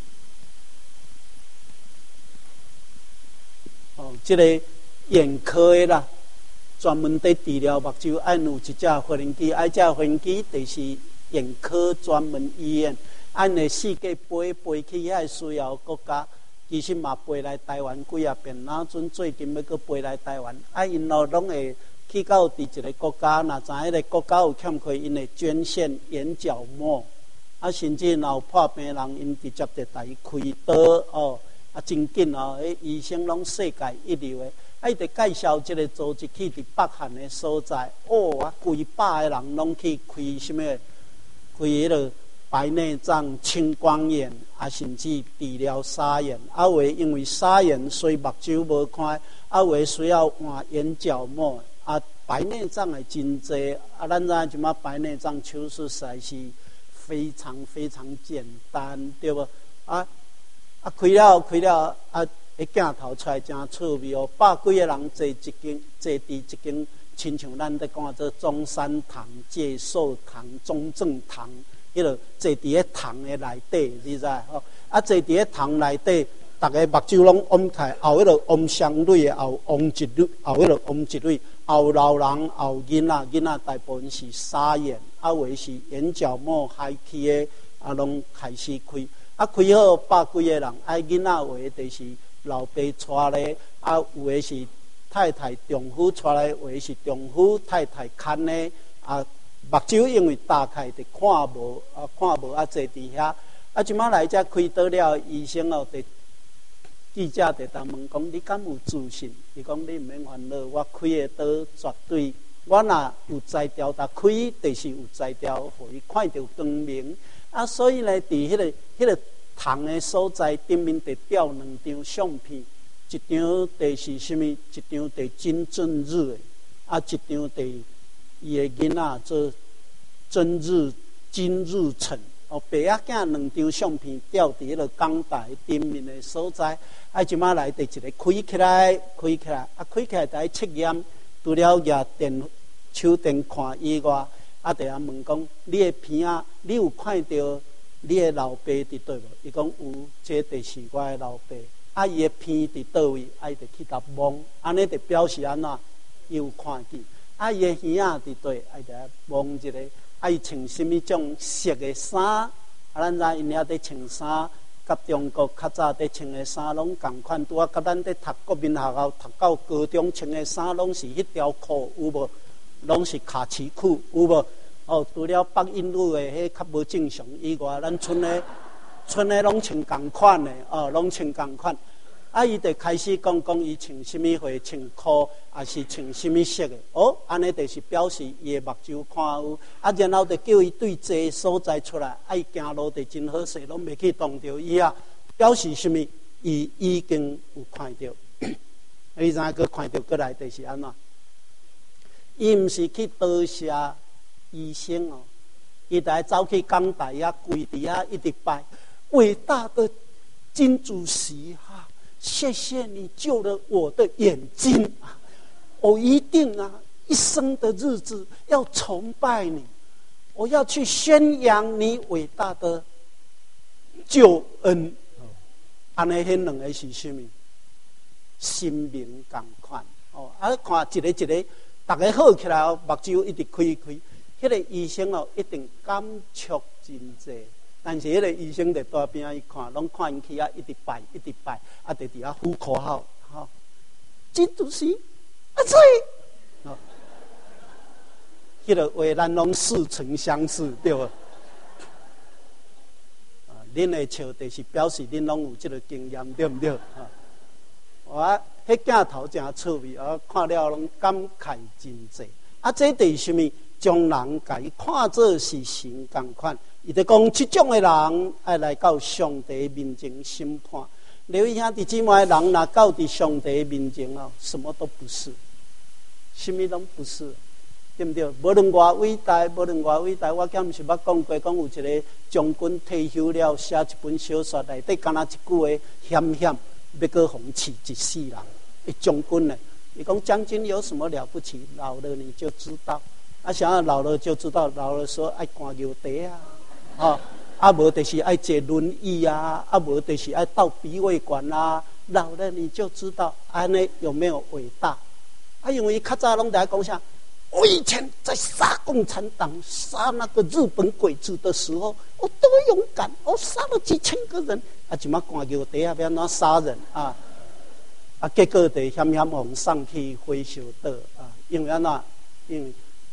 哦，这个眼科的啦，专门在治疗目睭，爱有一只无人机，爱只无人机就是眼科专门医院。按的世界飞去遐需要国家，其实嘛飞来台湾几啊遍，哪阵最近要搁飞来台湾，因拢会去到伫一个国家，若知迄个国家有欠缺，因会捐献眼角膜，甚至若有破病人，因直接就来开刀哦。真紧哦！迄医生拢世界一流的，伊就介绍这个组织去伫北韩的所在，几百个人拢去开什么？开迄个白内障、青光眼，甚至治疗沙眼。有的因为沙眼所以目睭无看，有的需要换眼角膜。白内障的真济，咱知即马白内障手术实在是非常非常简单，对无？开了，迄镜头出来真趣味哦！百几个人坐伫一间，亲像咱在讲做中山堂、介寿堂、中正堂，迄落坐伫咧堂的内底，你知吼？坐伫咧堂内底，逐个目睭拢往开，后迄落往双蕊的，后往一蕊，后迄落往一蕊，后老人、后囡仔大部分是沙眼，有的是眼角膜海起的，拢开始开。开好百几个人，囡仔有的就是老爸带咧，有的是太太丈夫带来，有的是丈夫太太看咧，目睭因为打开就看无，坐伫遐。即摆来遮开刀了，医生就记者就当问讲：你敢有自信？伊讲你毋免烦恼，我开的刀绝对，我若有材料搭开，就是有材料，互伊看到光明。所以呢，伫迄个堂的所在顶面就吊两张相片，一张就是什么？一张就金正日的，一张就伊的囡仔做真日金日成。爸仔囝两张相片吊伫迄个讲台顶面的所在。即摆来就一个开起来，开起来就爱测验，除了举手电看以外。就问讲，你的片仔，你有看到你的老爸伫对无？伊讲有，这就是我的老爸。伊的片伫倒位，伊就去甲摸，安尼就表示安怎？伊有看见。伊的耳仔伫对，伊就摸一下。伊穿什么种色的衫？咱知因遐伫穿衫，甲中国较早伫穿的衫拢共款，拄甲咱伫读国民学校读到高中穿的衫，拢是迄条裤有无？拢是卡其裤，有无？除了北印女的迄较无正常以外，咱村的拢穿共款的，拢穿共款。伊就开始讲伊穿什么货，穿裤，还是穿什么色的？安尼就是表示伊的目睭看有。然后就叫伊对这所在出来，伊行路就真好势，拢袂去撞到伊表示什么？伊已经有看到。你知影个看到过来就是安怎？伊毋是去多谢医生伊就走去讲台跪伫遐一直拜，伟大的金主席谢谢你救了我的眼睛我一定一生的日子要崇拜你，我要去宣扬你伟大的救恩。安尼迄两个是什么？心灵同款看一个一个。大家好起来目睭一直开，迄个医生一定感触真济。但是迄个医生在大边一看，拢看因去一直拜，就伫遐呼口号，金主席所以迄个话咱拢似曾相识，对无？ 恁会笑，就是表示恁拢有这个经验，对不对？我迄镜头真趣味，我看了拢感慨真济。这第什么？将人家看作是神同款，伊就讲这种的人爱来到上帝面前审判。留意兄弟姊妹，人若到伫上帝面前什么都不是，什么拢不是，对不对？无论偌伟大，无论偌伟大，我敢毋是捌讲过，讲有一个将军退休了，写一本小说，内底敢若一句话，险险要搁互饲一世人。将军呢？你讲将军有什么了不起？老了你就知道。想要老了就知道，老了说爱赶牛蹄无就是爱坐轮椅无就是爱到鼻胃管老了你就知道，安尼有没有伟大？因为较早拢在讲啥？我以前在杀共产党、杀那个日本鬼子的时候，我多勇敢，我杀了几千个人。即马赶牛蹄要怎杀人结果就险险往上去回收岛因为安怎？因为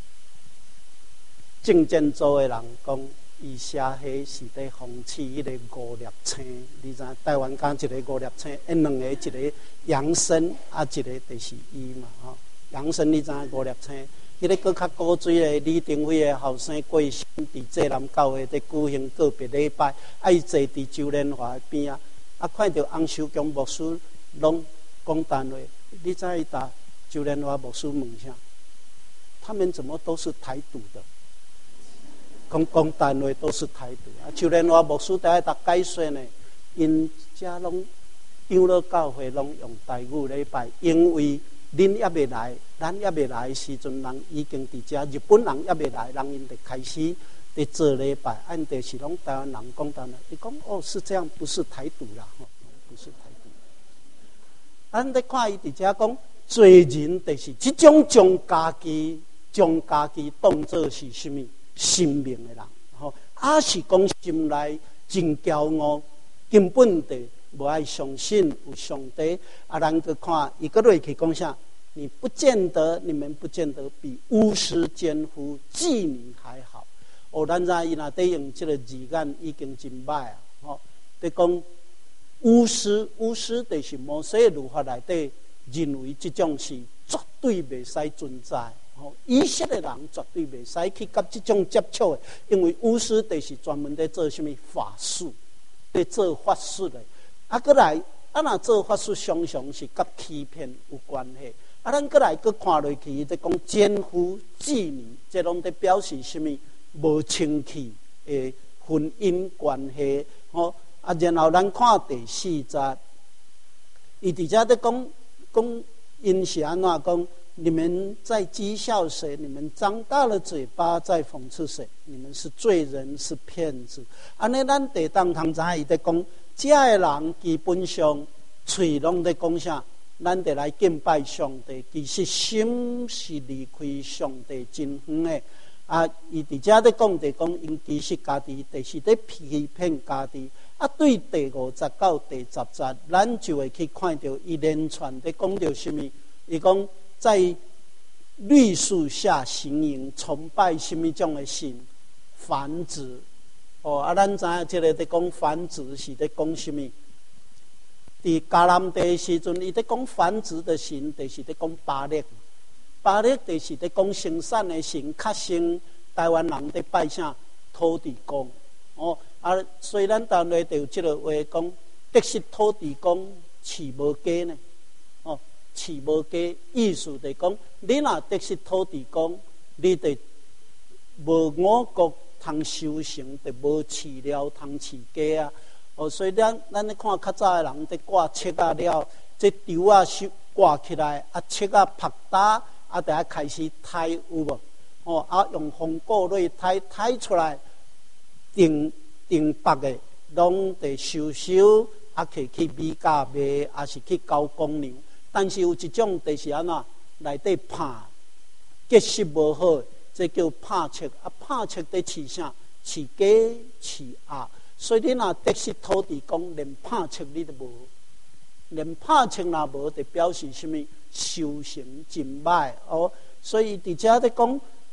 政见组的人讲，伊写迄是咧讽刺迄个五粒星。你知台湾讲一个五粒星，两个，一个杨生一个就是伊嘛杨生你知五粒星，迄个搁较古锥的李登辉的后生过身，伫济南教会咧举行个别礼拜，伊坐伫周莲华的边看到洪秀强牧师拢讲单话，你知伊答周莲华牧师问啥？他们怎么都是台独的？讲单位都是台独周莲华牧师在答解说呢，因遮拢长老教会拢用台语礼拜，因为恁还未来，咱还未来的时阵，人已经伫遮，日本人还未来，人因就开始在做礼拜，按就是拢台湾人讲单位，伊讲是这样，不是台独啦，不是台独。咱在看伊伫遮讲，做人就是这种将家己当作是什么？生命的人，是讲心内真骄傲，根本就无爱相信有上帝。咱去看伊个落去讲啥？你们不见得比巫师奸夫妓女还好。咱知伊若得用这个字眼已经真歹得讲巫师就是摩西律法内底认为这种是绝对袂使存在。以色列人绝对袂使去甲这种接触的，因为巫师就是专门在做什么法术，在做法术的。过来，若做法术常常是甲欺骗有关系。咱过来搁看落去，在讲奸夫妓女，这拢在表示什么无清气的婚姻关系。然后咱看第4节，伊伫遮在讲因是安怎讲？你们在讥笑谁？你们张大了嘴巴在讽刺谁？你们是罪人，是骗子。安尼咱地当通知伊在讲，这个人基本上嘴拢在讲啥？咱得来敬拜上帝，其实心是离开上帝真远的。伊伫遮在讲，因其实家己就是在欺骗家己。对第50到第10节，咱就会去看到伊连串在讲到什么？伊讲。在绿树下行营，崇拜什么种的神？繁殖。咱知影这个在讲繁殖是在讲什么？伫迦南地时阵，伊在讲繁殖的神，就是在讲巴力。巴力就是在讲生产的神，较生台湾人在拜啥土地公。虽然单位就有这个话讲，得是土地公饲无鸡呢。饲无鸡，意思就是讲，你若得是土地公，你就无五穀通收成，就无饲料通饲鸡所以咱咧看较早的人在挂册了，这稻挂起来，册拍打，就要开始刣有无？用红果类刣出来，定白的，拢得收，去米价卖，还是去交公牛。但是有一种就是安怎内底拍结实无好，这叫拍册。拍册在饲啥？饲鸡、饲鸭。所以你若得是土地公，连拍册你都无，连拍册若无，就表示什么？修行真歹所以伫遮在讲，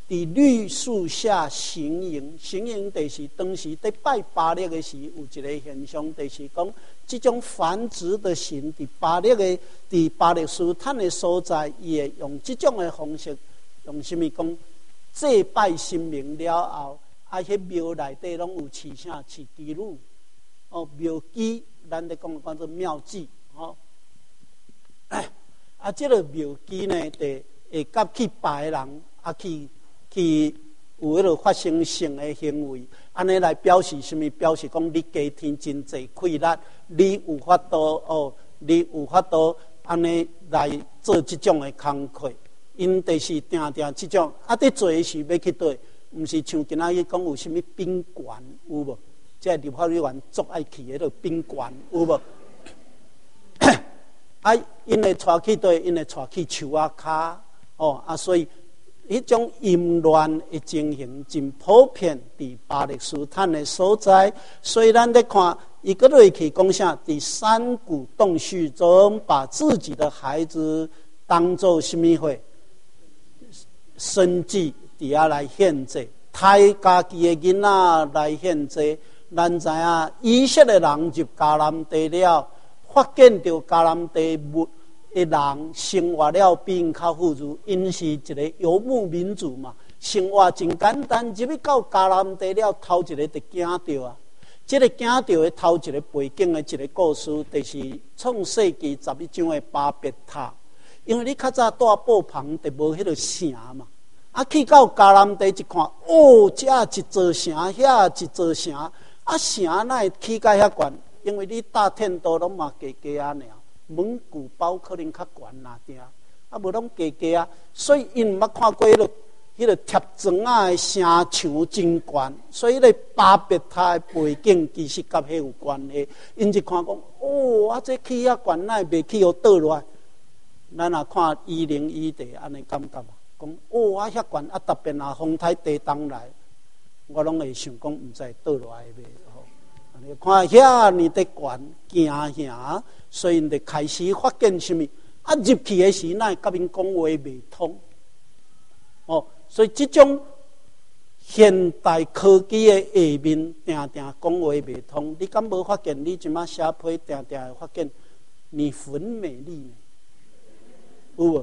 伫绿树下行营，行营就是当时在拜巴力的时，有一个现象，就是讲这种繁殖的神伫巴力斯坦的所在，伊会用这种的方式，用什么讲祭拜神明了后，迄庙内底拢有饲啥？饲猪乳。庙基，咱咧讲做庙祭，这个庙基呢，会甲去拜人，去有迄个发生性的行为，安尼来表示什么？表示讲你家庭真济气力，你有法度安尼来做这种的工课。因就是定这种，伫做的时要去对，毋是像今仔日讲有什么宾馆有无？即立法委员足爱去迄个宾馆有无？因会带去对，因会带去树仔骹所以。迄种淫乱的情形真普遍伫巴勒斯坦的所在，所以咱咧看一个落去讲啥，伫山谷洞穴中把自己的孩子当作什么货？生祭伫遐来献祭，抬家己的囡仔来献祭。咱知影以色列人入迦南地了，发现到迦南地人生活了比因较富裕，因是一个游牧民族嘛，生活真简单。入去到迦南地了，头一个就惊到啊！这个惊到的头一个背景的一个故事，就是创世纪11章的巴别塔。因为你较早住布棚，就无迄个城嘛。去到迦南地一看，这一座城，遐一座城，城哪会起到遐悬？因为你搭天都拢嘛加加尔。门古堡可能较悬啦，无拢加所以因毋捌看过迄个贴砖的城墙真悬，所以迄个巴别塔的背景其实甲迄有关系。因一看讲，这起遐悬，哪会袂起互倒落来？咱若看101地安尼感觉讲遐悬特别若风台地动来，我拢会想讲，毋知倒落来袂？看遐尼得悬，惊遐。所以，就开始发现什么？入去的时，那甲因讲话袂通。所以这种现代科技的下面，定讲话袂通。你敢无发现？你即马写批定会发现，你很美丽呢？有无？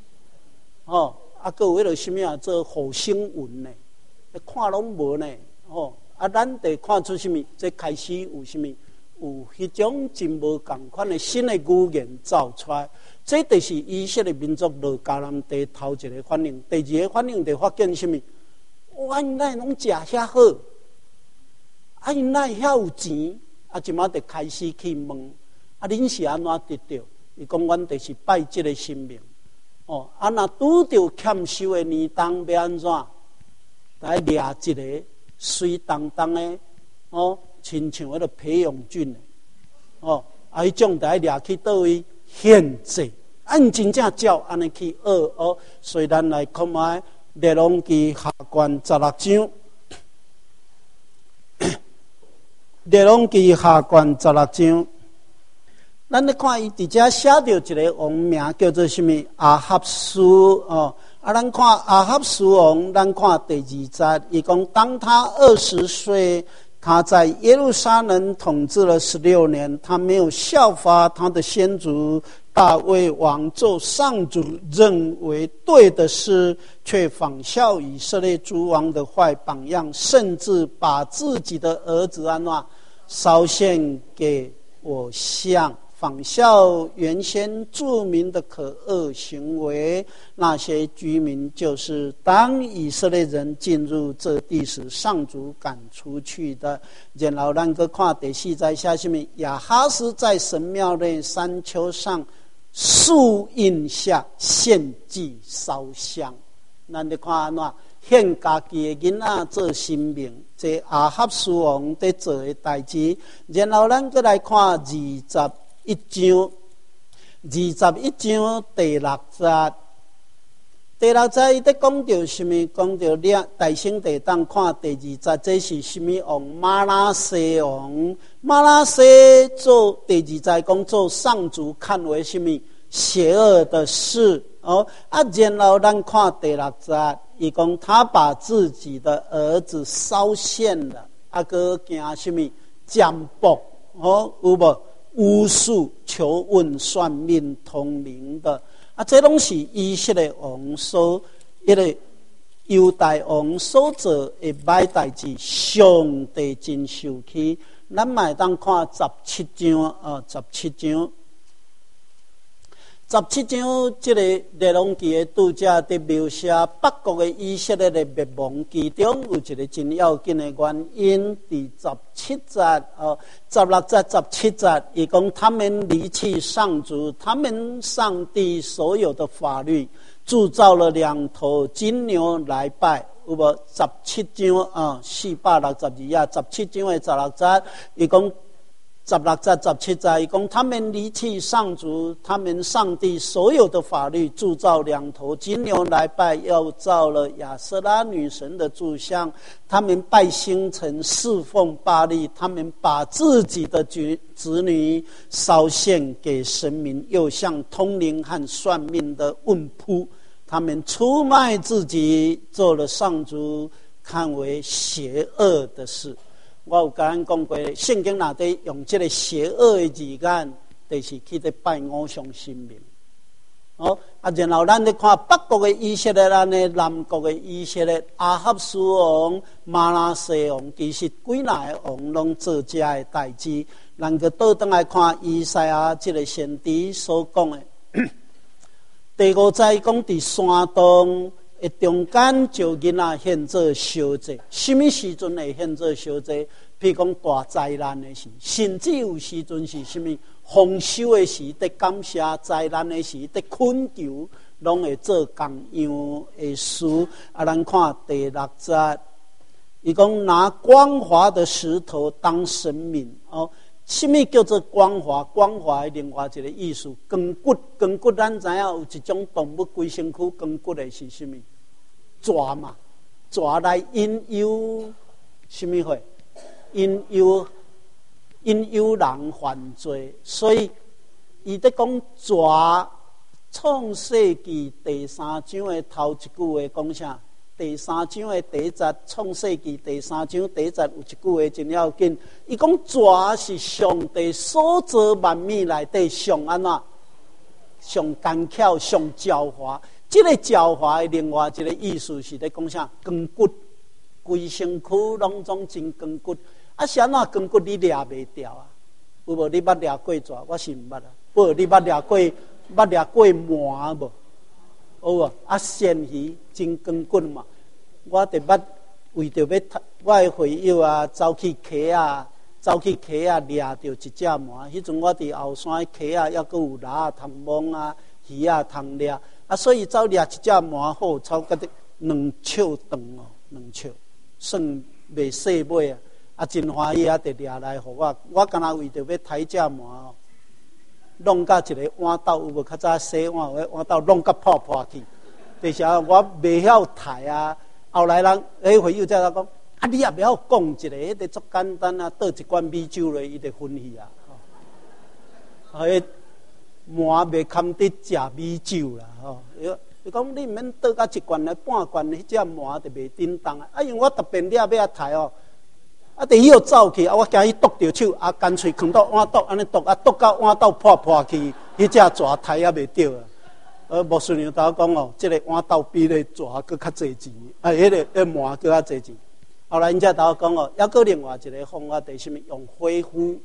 还有迄个什么做火星文呢？看拢无呢？咱得看出什么？这开始有什么？有迄种真无共款的新的语言造出来，这就是以色列民族落迦南地头一个反应。第二个反应就发现什么？因哪拢食遐好？因哪遐有钱？即马就开始去问，恁是安怎得到？伊讲阮就是拜这个神明。若拄着欠收的年冬要安怎？来掠一个水当当的亲像迄个培养菌迄种就爱掠去倒位献祭，因真正照安尼去学所以咱来看卖列王记下卷16章，列王记下卷16章，咱咧看伊伫遮写着一个王名叫做什么？亚哈斯咱看亚哈斯王，咱看第2节，伊讲当他20岁。他在耶路撒冷统治了16年，他没有效法他的先祖大卫王做上主认为对的事，却仿效以色列诸王的坏榜样，甚至把自己的儿子烧献给我像，仿效原先著名的可恶行为。那些居民就是当以色列人进入这地时，上主赶出去的。然后咱个看第4节写什么？亚哈斯在神庙内山丘上树荫下献祭烧香。咱就看安怎献家己的囡仔做神明，这亚哈斯王在做的代志。然后咱个来看21章第6节。第6节伊在讲到什么？讲到大兴地当看第2节，这是什么王？马拉西王。马拉西做第2节讲做上主看为什么邪恶的事然后咱看第6节， 伊讲他把自己的儿子烧献了，搁行什么占卜有无巫术、求问、算命、通灵的这拢是以色列王所迄个犹大王所做的歹代志，上帝真受气。咱嘛会当看17章17章。17章这个列王记的拄则伫描写北国的以色列的灭亡，其中有一个真要紧的原因，伫17节16节17节，伊讲他们离弃上主，他们上帝所有的法律，铸造了2头金牛来拜。有无17章462啊？17章的16节，伊讲。16节17节，伊讲他们离弃上主，他们上帝所有的法律，铸造2头金牛来拜，又造了亚瑟拉女神的柱像。他们拜星辰，侍奉巴力，他们把自己的子女烧献给神明，又向通灵和算命的问卜。他们出卖自己，做了上主看为邪恶的事。我有甲咱讲过，圣经哪底用这个邪恶的字眼，就是去咧拜偶像神明。然后咱咧看北国的以色列，咱咧南国的以色列，阿哈斯王、马拿西王，其实几哪个王拢做这的代志。咱个倒转来看以赛亚这个先知所讲的，第5节讲伫山洞。中间就囡仔献做烧祭，什么时阵会献做烧祭？譬如讲大灾难的时，甚至有时阵是什么丰收的时，得感谢灾难的时，得恳求，拢会做同样的事。咱看第6节，伊讲拿光滑的石头当神明什么叫做光滑？光滑的另外一个意思，光骨。光骨咱知影有一种动物规身躯光骨的是什么？蛇嘛，蛇来引诱什么货？引诱人犯罪。所以伊在讲蛇，创世纪第3章的头一句话讲啥？第3章的第1节，创世纪第3章第1节有一句话真要紧，伊讲蛇是上帝所造万物内底上安怎？上干巧、上狡猾。这个狡猾的另外一个意思是咧讲啥？光骨，规身躯拢总真光骨。是安怎光骨你抓袂掉啊？有无？你捌抓过蛇？我是毋捌啊。不，你捌抓过鳗无？有无？鳝鱼真光骨嘛。我特别为着要，我的会友走去溪抓着一只鳗。迄阵我伫后山溪还阁有蛤通摸鱼通抓。所以走抓一只鳗好，超过2尺长2尺，算袂细尾真欢喜得抓来互我。我敢若为着要抬只鳗弄到一个碗斗，有无？较早洗碗有碗斗弄到破去。就是我袂晓抬后来人会友才讲，你也袂晓讲一个，迄个足简单倒一罐米酒落，伊就分去鳗袂堪得食米酒啦伊讲你毋免倒到一罐来半罐，迄只鳗就袂叮当因为我特别抓要抬就伊又走去我惊伊剁着手干脆放到碗斗安尼剁剁到碗斗破去，迄只蛇抬也袂着牧师娘甲我讲这个碗斗比咧蛇佫较济钱迄个鳗佫较济钱。后来因才甲我讲还佫另外一个方法，就是什么用火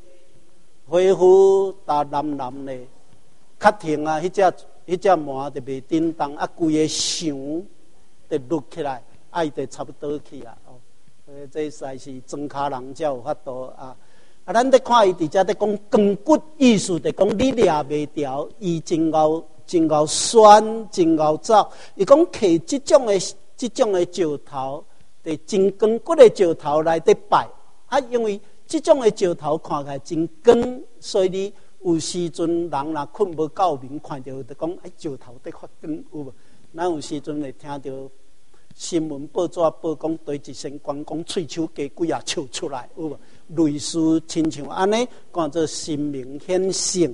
呼打蓝咧，较停迄只鳗就袂叮当规个箱就擱起来，伊就差不多去这实在是装脚人才有法度咱在看伊伫遮在讲光骨，意思就讲你抓袂掉，伊真够酸，真够走。伊讲摕这种的石头，伫真光骨的石头来伫拜因为这种的石头看起来真光，所以你有时阵人若困无够眠，看到就讲石头在发光有无？咱有时阵会听到新闻报纸报讲，对一身关公喙手加几笑出来有无？类似亲像安尼，讲做神明显性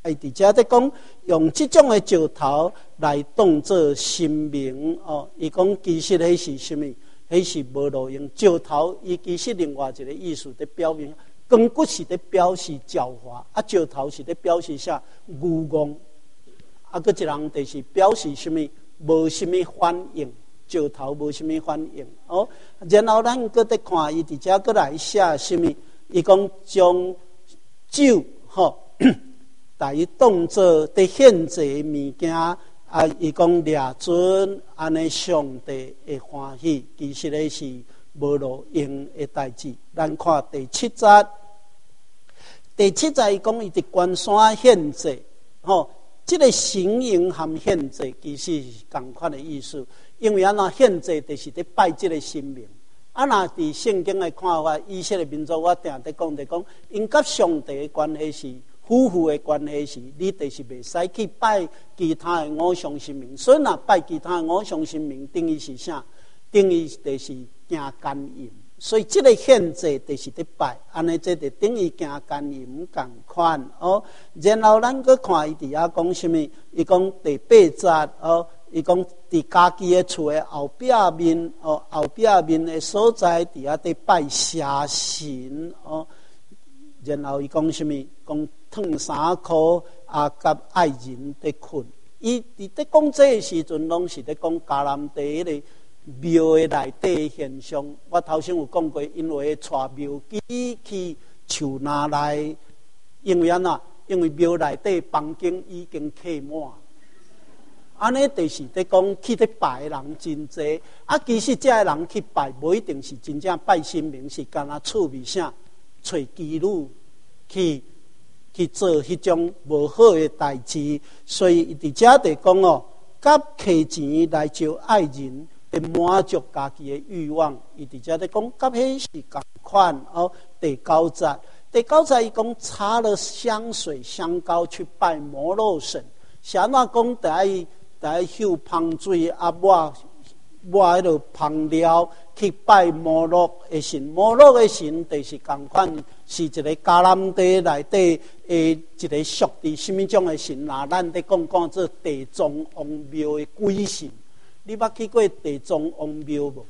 伫遮在讲用即种的石头来当作神明哦。伊讲其实迄是啥物？迄是无路用。石头伊其实另外一个意思在表明，光骨是在表示教化，啊石头是在表示啥？愚妄。啊，佫一人就是表示啥物？无啥物反应。石头无啥物反应哦。然后咱佫在看伊伫遮佫来写啥物？伊讲将酒吼。把伊当作伫献祭物件啊，伊讲掠准安尼上帝会欢喜，其实咧是无路用的代志。咱看第7节，第7节伊讲伊伫关山献祭，吼，即个行营含献祭其实是同款的意思，因为安怎献祭就是伫拜即个神明。啊，若伫圣经的看法，以色列民族我定伫讲，因甲上帝的关系是。夫妇的关系是，你就是袂使去拜其他的偶像神明。所以若拜其他的偶像神明，等于是啥？等于就是行奸淫。所以这个献祭就是伫拜，安尼这就等于行奸淫共款哦。然后咱佫看伊伫遐讲什么？伊讲第8节哦，伊讲伫家己的厝的后壁面哦，后壁面的所在伫遐伫拜蛇神哦。然后伊讲什么？讲烫3箍啊，甲爱人伫困。伊伫咧讲这个时阵，拢是咧讲迦南地迄个庙的内底现象。我头先有讲过，因为带庙机去树林内，因为安怎？因为庙内底房间已经客满。安尼就是咧讲去咧拜的人真济。啊，其实这个人去拜，无一定是真正拜神明，是干那趣味啥？找妓女去做迄种无好的代志，所以伊伫遮地讲哦，甲摕钱来招爱人，来满足家己的欲望。伊伫遮咧讲，甲迄是共款哦。第9节，伊讲擦了香水香膏去拜摩洛神，是安怎讲？第一秀香水啊，抹迄落香料去拜摩洛的神，摩洛的神就是共款，是一个迦南地内底的一个属于什么种的神啦？咱在讲做地藏王庙的鬼神。你捌去过地藏王庙无？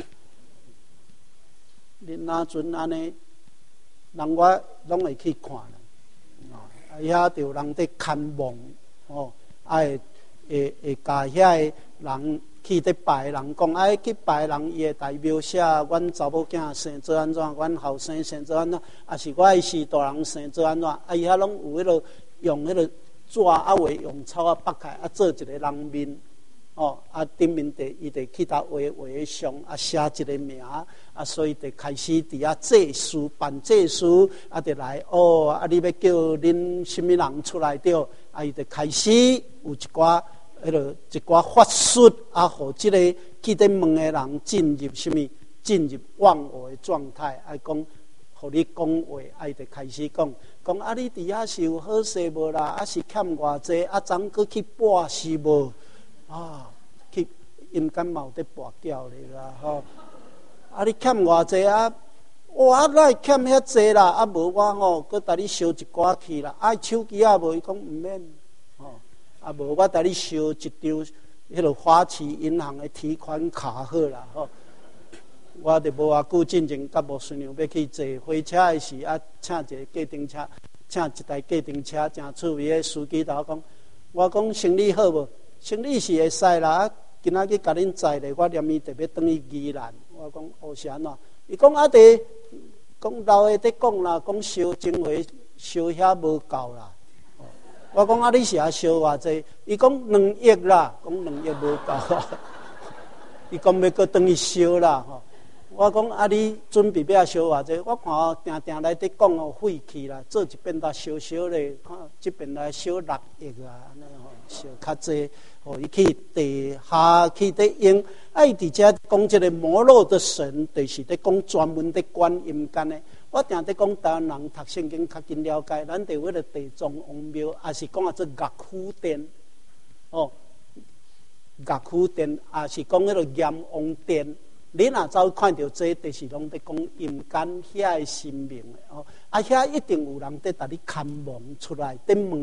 你若阵安尼，人我拢会去看啦。遐就有人在看梦哦，会甲遐个人。去咧拜人讲，哎，去拜人伊会代表写，阮查某囝生做安怎，阮后生生做安怎，啊是我的时大人生做安怎，啊伊遐拢有迄落用迄落纸啊，画用草啊剥开，啊做一个人面，哦，啊顶面伊就去搭画上，啊写一个名，啊所以就开始伫遐祭祀办祭祀，啊就来哦，啊你要叫恁什么人出来着，啊伊就开始有一寡。一寡法术啊，互即个去咧问的人进入什么？进入忘我的状态，啊讲，互你讲话，啊伊就开始讲啊，你伫遐是有好势无啦？啊是欠偌济？啊昨佫去跋是无？啊，去阴间嘛有伫跋筊咧啦吼！啊你欠偌济啊？我哪欠遐济啦？啊无我吼，佫带你烧一寡去啦。啊手机啊无？伊讲毋免。啊，无我带你收一张迄落花旗银行的提款卡好啦吼。我就无偌久进前，甲无顺娘要去坐火车的时，啊，请一个计程车，请一台计程车，真趣味的司机头讲，我讲生理好无？生理是会使啦，啊，今仔日甲恁载咧，我念伊特别转去宜兰。我讲哦是安怎？伊讲啊，讲老的在讲啦，讲烧精华烧遐无够啦。我讲啊，你是啊烧偌济？伊讲2亿啦，讲2亿无够。伊讲要搁转去烧啦吼。我讲啊，你准备要烧偌济？我看哦，定来伫讲哦，废去啦，做一遍来烧咧，看这边来烧6亿啊，安尼吼，烧较济，吼伊去地下去伫用。啊，伊伫遮讲这个摩洛的神，就是伫讲专门伫管阴间的。我定在讲台湾人读圣经较紧了解，咱伫迄个地藏王庙，也是讲啊做乐府殿，哦，乐府殿，也是讲迄个阎王殿。你若走看到这，就是拢在讲阴间遐的神明的哦。啊，遐一定有人在甲你看梦出来，在问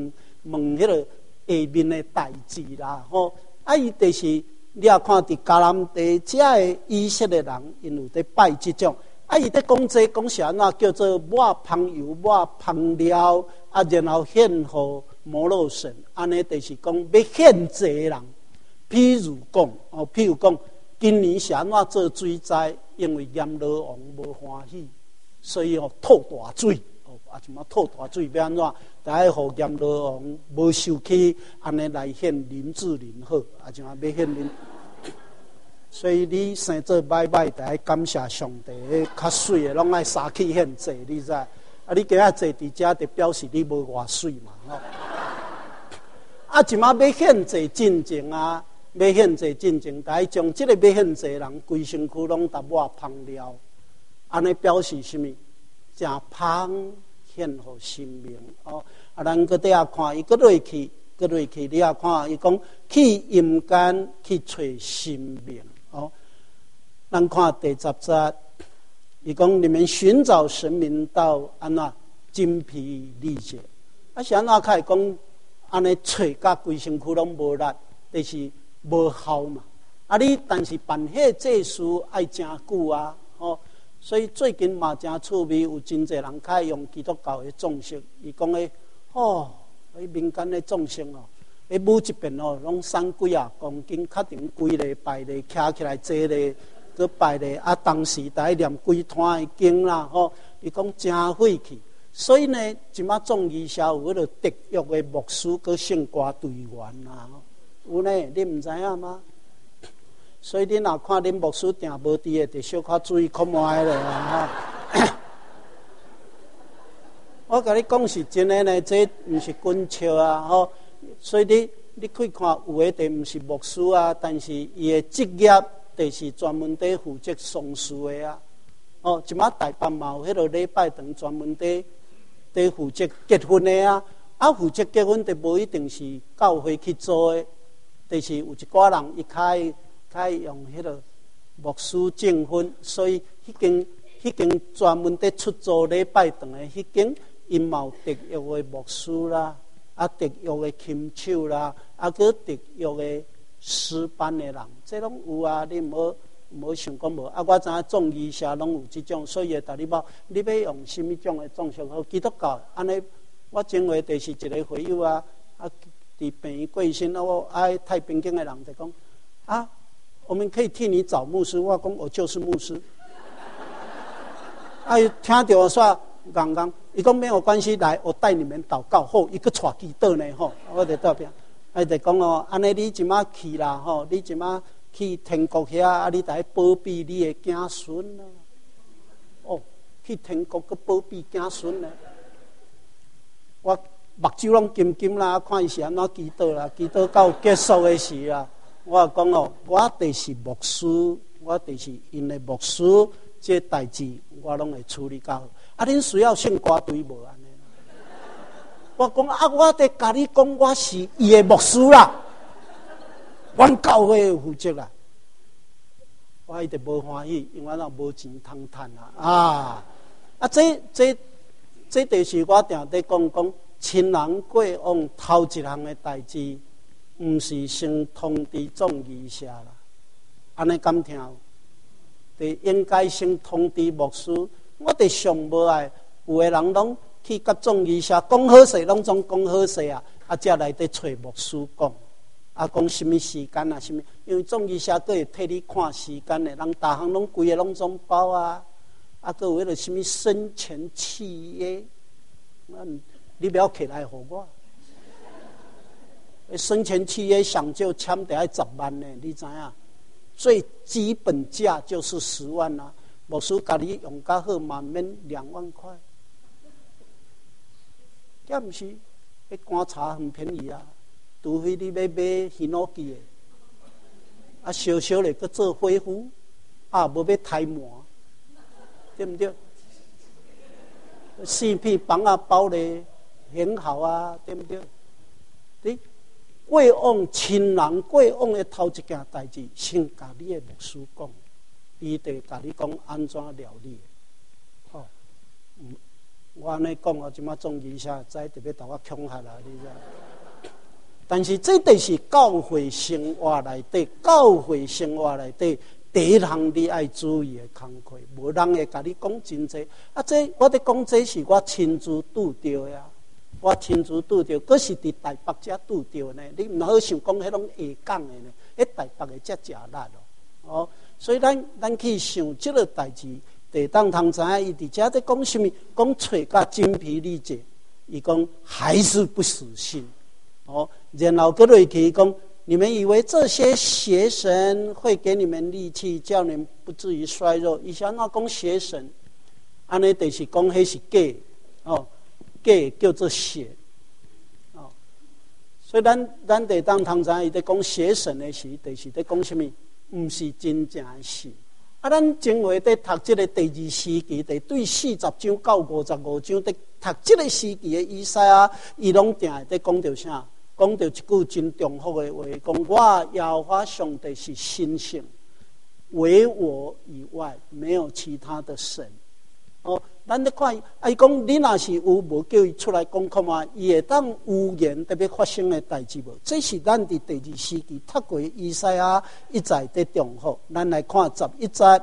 问迄个下面的代志啦，吼。伊就是你也看伫迦南地遮的以色列人，因有伫拜即种。伊伫讲这讲是安怎叫做抹香油、抹香料，然后献互摩洛神，安尼就是讲要献祭人。譬如讲，今年是安怎做水灾？因为阎罗王无欢喜，所以吐大水。即马吐大水要安怎？来互阎罗王无受气，安尼来献林志玲好，即马要献林。所以你生做拜拜，得感谢上帝，较水的拢爱杀去献祭，你知？你今仔坐伫遮，就表示你无偌水嘛。即马要献祭进前啊，要献祭进前，得将即个要献祭人规身躯拢搭抹香料，安尼表示什么？正香献互神明咱搁底下看，伊搁落去，你也看，伊讲去阴间去找神明。咱看第10节，伊讲你们寻找神明到安怎精疲力竭，是安怎开讲安尼找甲规身躯拢无力，就是无效嘛。你但是办迄祭事爱真久啊，所以最近嘛真趣味，有真侪人开始用基督教的葬式，伊讲的民间的葬式每一遍拢送几啊公斤，确定规礼拜咧，徛起来坐咧，搁拜咧。当时在念几摊的经啦，伊讲真费气。所以呢，即马葬仪社有迄个特约的牧师，搁圣歌队员啦，有呢，你唔知影吗？所以你若看恁牧师定无伫的，就小可注意看卖咧啊！我甲你讲是真的呢，这唔是滚笑啊，所以你去看，有的就唔是牧师啊，但是伊的职业就是专门在负责丧事的啊。即马台北嘛有迄个礼拜堂专门在负责结婚的啊。负责结婚就无一定是教会去做的，就是有一寡人伊开用迄个牧师证婚，所以迄间专门在出租礼拜堂的迄间，因嘛有特约的牧师啦。特约的琴手啦，搁特约的诗班的人，这拢有啊。你无想讲无？我知影葬仪社拢有即种，所以会甲你讲，你要用什么种的葬式？好，基督教安尼，我前回就是一个会友啊，伫病院过身我太平间的人就讲我们可以替你找牧师。我讲我就是牧师。听到我说。刚刚，伊讲没有关系，来，我带你们祷告。一个带祈祷呢，我就代表，就讲安尼你即马去啦，你即马去天国遐，你得保庇你的子孙啦。去天国佮保庇子孙呢？我目睭拢金金啦，看伊是安怎祈祷啦，祈祷到结束的时啊，我讲我就是牧师，我就是因的牧师，这代志我拢会处理到。恁需要圣歌队无安尼？我讲我得甲你讲，我是伊的牧师啦，阮教会负责啦。我一直无欢喜，因为我无钱通趁这就是我定在讲亲人过往头一项的代志，毋是先通知葬仪社啦。安尼敢听？就应该先通知牧师。我哋上无爱，有的人拢去甲葬仪社讲好势，拢总讲好势才来得找牧师讲，讲什么时间什么，因为葬仪社佫会替你看时间的，人大行拢规个拢总包佫有迄个什么生前契约，你不要起来互我。生前契约上就签得要10万呢，你知影？最基本价就是10万啦。牧师家己用较好嘛免2万块，这毋是？迄观察很便宜啊，除非你要买希诺基的，小小的搁做恢复，无要胎膜，对不对？4片房包的很好啊，对不对？你过往亲人过往的头一件代志，先甲你的牧师讲。伊得甲你讲安怎料理，我安尼讲即马葬仪社知特别甲我恐吓啦，你知？ 但是这就是教会生活内底，教会生活内底第一项你爱注意的工课，无人会甲你讲真济。这我咧讲，这是我亲自拄着呀，我亲自拄着，佫是伫台北遮拄着呢。你毋好想讲迄种下港的呢，迄台北的遮食力哦。所以咱去想即个代志，地当通知影，伊伫遮在讲什么？讲找甲精疲力竭，伊讲还是不死心哦。然后佫落去讲。你们以为这些邪神会给你们力气，叫你们不至于衰弱？以前那讲邪神，安尼就是讲迄是假哦，假叫做邪哦。所以咱得当通常伊在讲邪神的时，就是在讲什么？不是真正的事。咱前回在读这个第二时期，在对40章到55章，在读这个时期的以赛亚，伊拢定在讲到啥？讲到一句真重要的话，讲我耶和华上帝是神圣，唯我以外没有其他的神。哦，咱咧看，伊讲你若是有无叫伊出来讲看嘛，伊会当预言特别发生的代志无？这是咱伫第二时期读过以赛亚一再的重要。咱来看11节。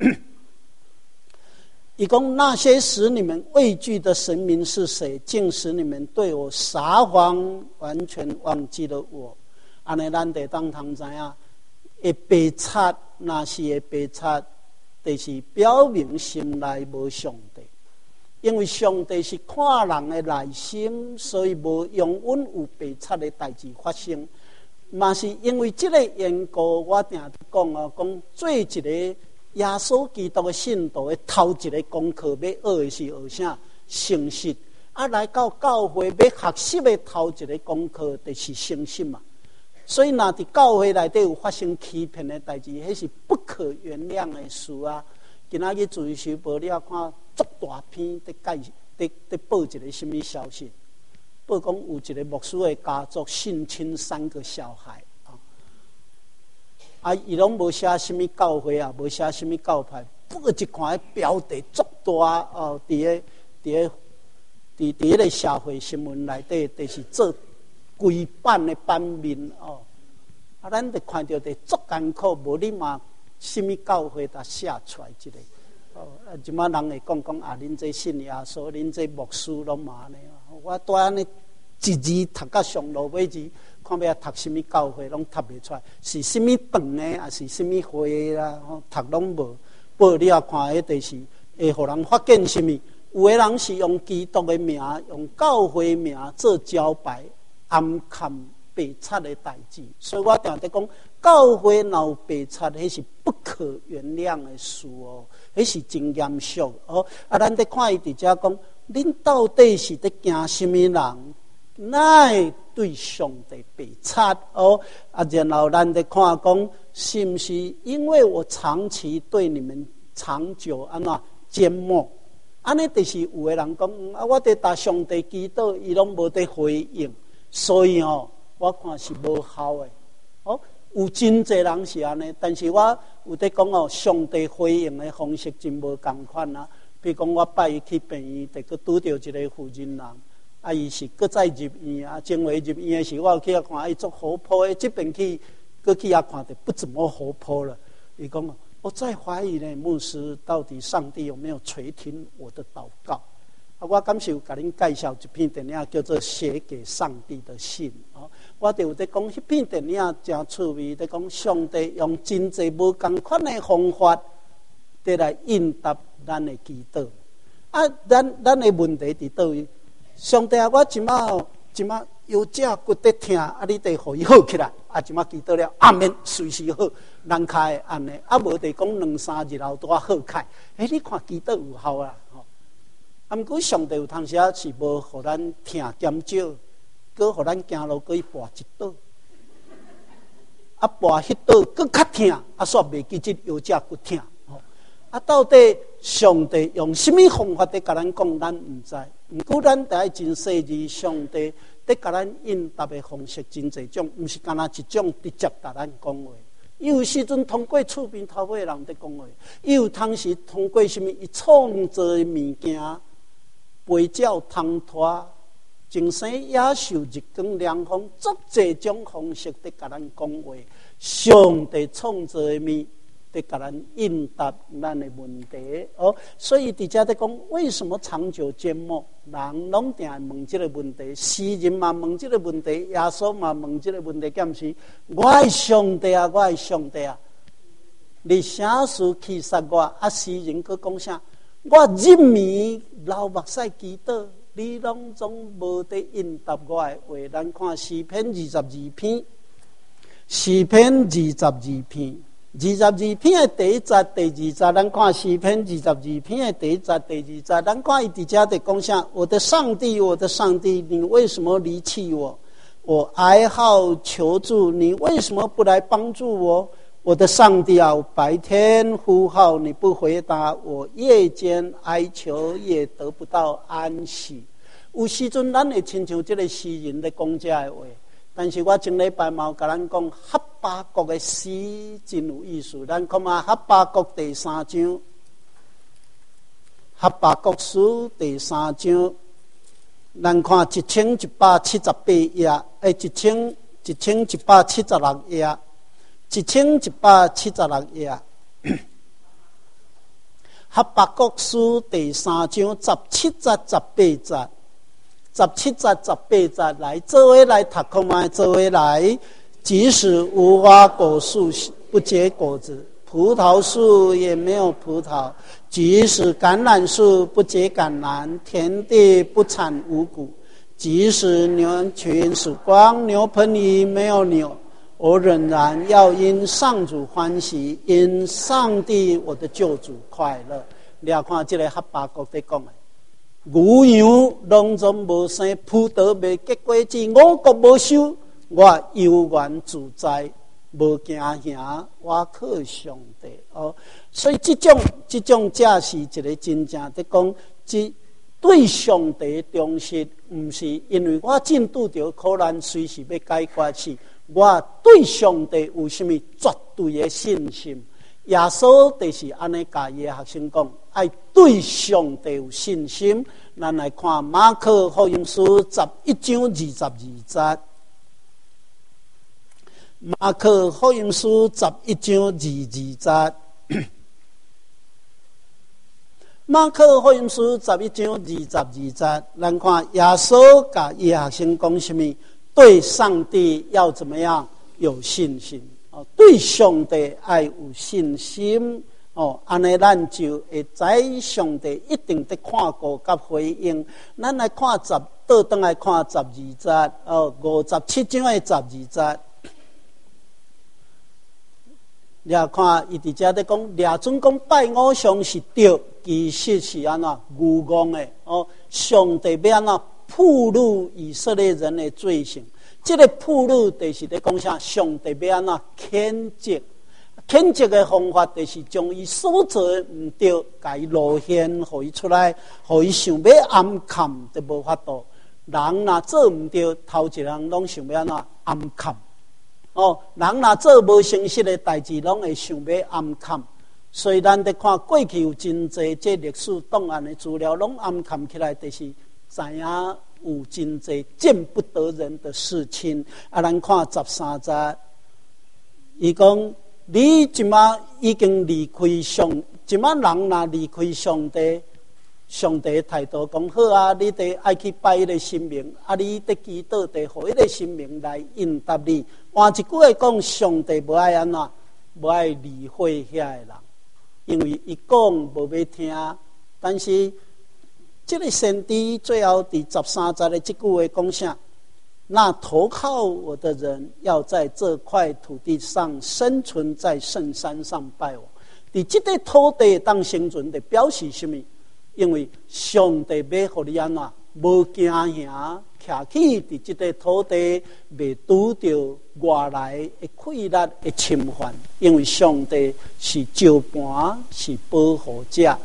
伊讲那些使你们畏惧的神明是谁？竟使你们对我撒谎，完全忘记了我。安尼咱得当通知影，会白贼，那是会白贼，就是表明心内无上帝。因为上帝是看人的内心，所以无永远有白贼的代志发生。嘛是因为这个缘故，我定讲啊，讲做一个。耶稣基督的信徒的头一个功课要学的是学啥？诚实。来到教会要学习的头一个功课就是诚信嘛。所以若伫教会内底有发生欺骗的代志，迄是不可原谅的事啊。今仔日自由时报了看足大篇在报一个什么消息？报讲有一个牧师的家族性侵3个小孩。伊拢无写什么教会啊，无写什么教派，不过一看标题足大哦，伫个社会新闻内底，就是做规版的版面哦。咱就看到的足艰苦，无你嘛什么教会才写出来一个哦。即马人会讲恁这信耶稣，恁这牧师拢嘛呢。我拄安尼一字读到上路尾字。看要读什么教会，拢读袂出来，是什么堂的，还是什么会啦？读拢无。报你也看，迄就是会互人发现什么？有的人是用基督的名、用教会名做招牌，暗藏白贼的代志。所以我定在讲，教会若有白贼，迄是不可原谅的事哦，迄是真严肃哦。咱在看伊伫遮讲，恁到底是在惊什么人？乃对上帝白贼哦，然后咱在看讲，是不是因为我长期对你们长久安怎缄默？安尼就是有的人讲，我伫打上帝祈祷，伊拢无得回应，所以我看是无效的。有真侪人是安尼，但是我有在讲上帝回应的方式真无同款啊。比如讲，我拜伊去病院，得去拄到一个负责人。伊是搁再入院啊，前回入院的时候，我去看伊足活泼的，这边去搁去看的不怎么活泼了。伊讲，我在怀疑呢，牧师到底上帝有没有垂听我的祷告？我感受甲恁介绍一篇电影，叫做《写给上帝的信》我就有在讲，迄篇电影真趣味，在讲上帝用真济无同款的方法，得来应答咱的祈祷。咱的问题伫倒位？上帝啊，我即马腰脊骨在疼，你得互伊好起来。即马祈祷了，阿免随时好，人开安尼，无得讲2-3日后拄好开。你看祈祷有效啊？毋过上帝有当时是无互咱疼减少，搁互咱行路搁伊跋一倒，跋迄倒搁较疼，煞袂记即腰脊骨疼。到底上帝用什么方法在甲咱讲？咱毋知。毋过咱得爱真细致，上帝在甲咱应答的方式真侪种，毋是干那一种直接甲咱讲话。伊有时阵通过厝边头尾的人在讲话，伊有当时通过什么？伊创造的物件，飞鸟、虫拖， 前生野兽日光凉风，足济种方式在甲咱讲话。上帝创造的面，在甲咱应答咱的问题。所以伫遮在讲，为什么长久缄默？人拢定问这个问题，诗人嘛问这个问题，耶稣嘛问这个问题，敢是？我爱上帝啊，我爱上帝啊！你啥事气杀我？诗人佮讲啥？我入眠流目屎祈祷，你拢总无得应答我的话。咱看诗篇22篇，诗篇22篇，22篇的第一节、第二节，咱看诗篇22篇的第一节、第二节，咱看伊伫遮在讲啥？我的上帝，我的上帝，你为什么离弃我？我哀号求助，你为什么不来帮助我？我的上帝啊，我白天呼号你不回答，我夜间哀求也得不到安息。有时阵咱会亲像这个诗人在讲这个话，但是我前礼拜嘛有甲咱讲哈巴谷的诗真有意思。咱看嘛哈巴谷第3章，哈巴谷书第3章，咱看1178页，1176页。1176页，哈巴谷书第3章17节、18节，17节、18节，来做伙来读看卖，做伙来。即使无花果树不结果子，葡萄树也没有葡萄；即使橄榄树不结橄榄，田地不产五谷；即使牛群曙光，牛棚里没有牛。我仍然要因上主欢喜，因上帝我的救主快乐。你也看这个哈巴谷在讲的，牛羊拢总无生，葡萄未结果子，五谷无收，我悠然自在，无惊吓，我靠上帝。所以这种才是一个真正在讲，对上帝忠实，不是因为我正拄着苦难，随时要解决是。我对上帝有什么绝对的信心？耶稣就是安尼教伊的学生讲，爱对上帝有信心。咱来看马可福音书11章22节，马可福音书11章22节，马可福音书11章22节，咱看耶稣教伊的学生讲什么？对上帝要怎么样有信心？对上帝爱有信心。安尼咱就会知上帝一定得看顾甲回应。咱来看倒转来看12节，57章的12节。你看伊伫遮在讲，掠准讲拜偶像是对，其实是安怎愚妄的。上帝要安怎？暴露以色列人的罪行，这个暴露就是在讲啥？上帝要安怎谴责？谴责的方法就是将伊所做的唔对，甲伊露现，互伊出来，互伊想要暗藏都无法度。人若做唔对，头一人拢想要安怎暗藏？人若做无诚实的代志，拢会想要暗藏。所以咱在看过去有真济这历史档案的资料，拢暗藏起来，就是知影有真济见不得人的事情。咱看13节，伊讲你即马已经离开即马人若离开上帝，上帝的态度讲好啊，你得爱去拜伊的神明，你得祈祷，得互伊的神明来应答你。换一句话讲，上帝无爱安怎，无爱理会遐个人，因为伊讲无要听，但是。这个先知最后第13节的这句话讲啥？那投靠我的人要在这块土地上生存，在圣山上拜我。在这个土地当生存的表示什么？因为上帝要互你安怎无惊吓，徛起在这个土地，未拄着外来的困难的侵犯。因为上帝是招盘，是保护者。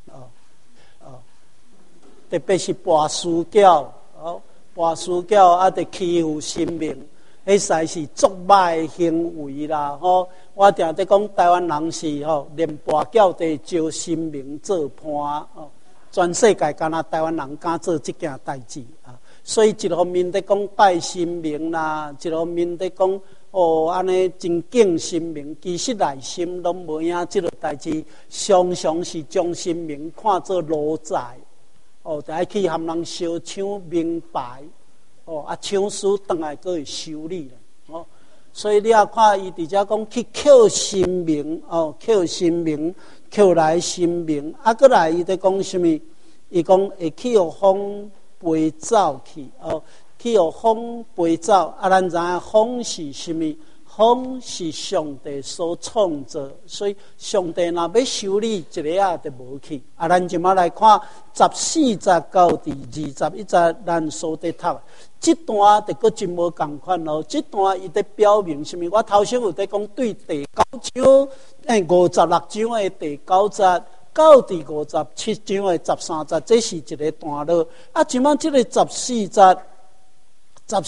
特别是跋筀教，跋筀教得欺负神明，迄实在是作歹的行为啦。我定在讲台湾人是连跋教都招神明做伴，全世界敢若台湾人敢做这件代志啊！ 所以一方面在讲拜神明啦，一方面在讲安尼真敬神明，其实内心拢无影即个代志，常常是将神明看作奴才，就爱去和人烧抢名牌，抢输倒来佫会修理啦，所以你也看伊伫遮讲去扣神明，扣神明，扣来神明，佫来伊在讲什么？伊讲会去互风飞走去，去互风飞走。咱知影风是什么？风是上帝所创造，所以上帝若要修理一个啊，就无去。咱即马来看14节到第21节，咱所在读，这段就佫真无共款咯。这段伊在表明什么？我头先有在讲对第9章56章的第9节。到第57章的13节，这是一个段落。即摆这个14节到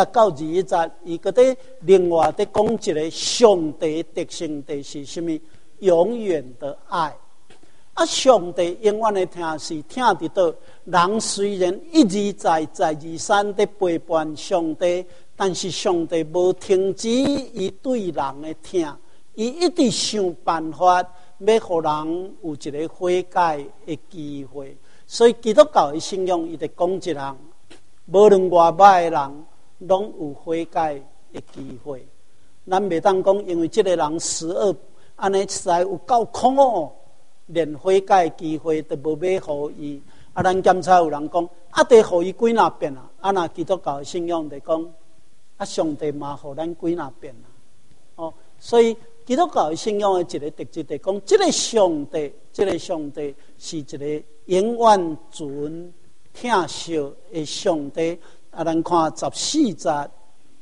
21节，伊搁在另外在讲一个上帝特性，就是什么？永远的爱。上帝永远的听是听得到。人虽然一而再再而三的背叛上帝，但是上帝无停止伊对人的听，伊一直想办法。要互人有一个悔改的机会，所以基督教的信仰，伊就讲一人，无论外歹的人，拢有悔改的机会。咱袂当讲，因为这个人死恶，安尼实在有够恐怖，连悔改的机会都无要互伊。咱检查有人讲，得互伊几若遍啊？若基督教的信仰就讲，上帝嘛互咱几若遍啊？所以。基督教信仰的一个特质，就是讲，这个上帝是一个永远存疼惜的上帝。咱看14节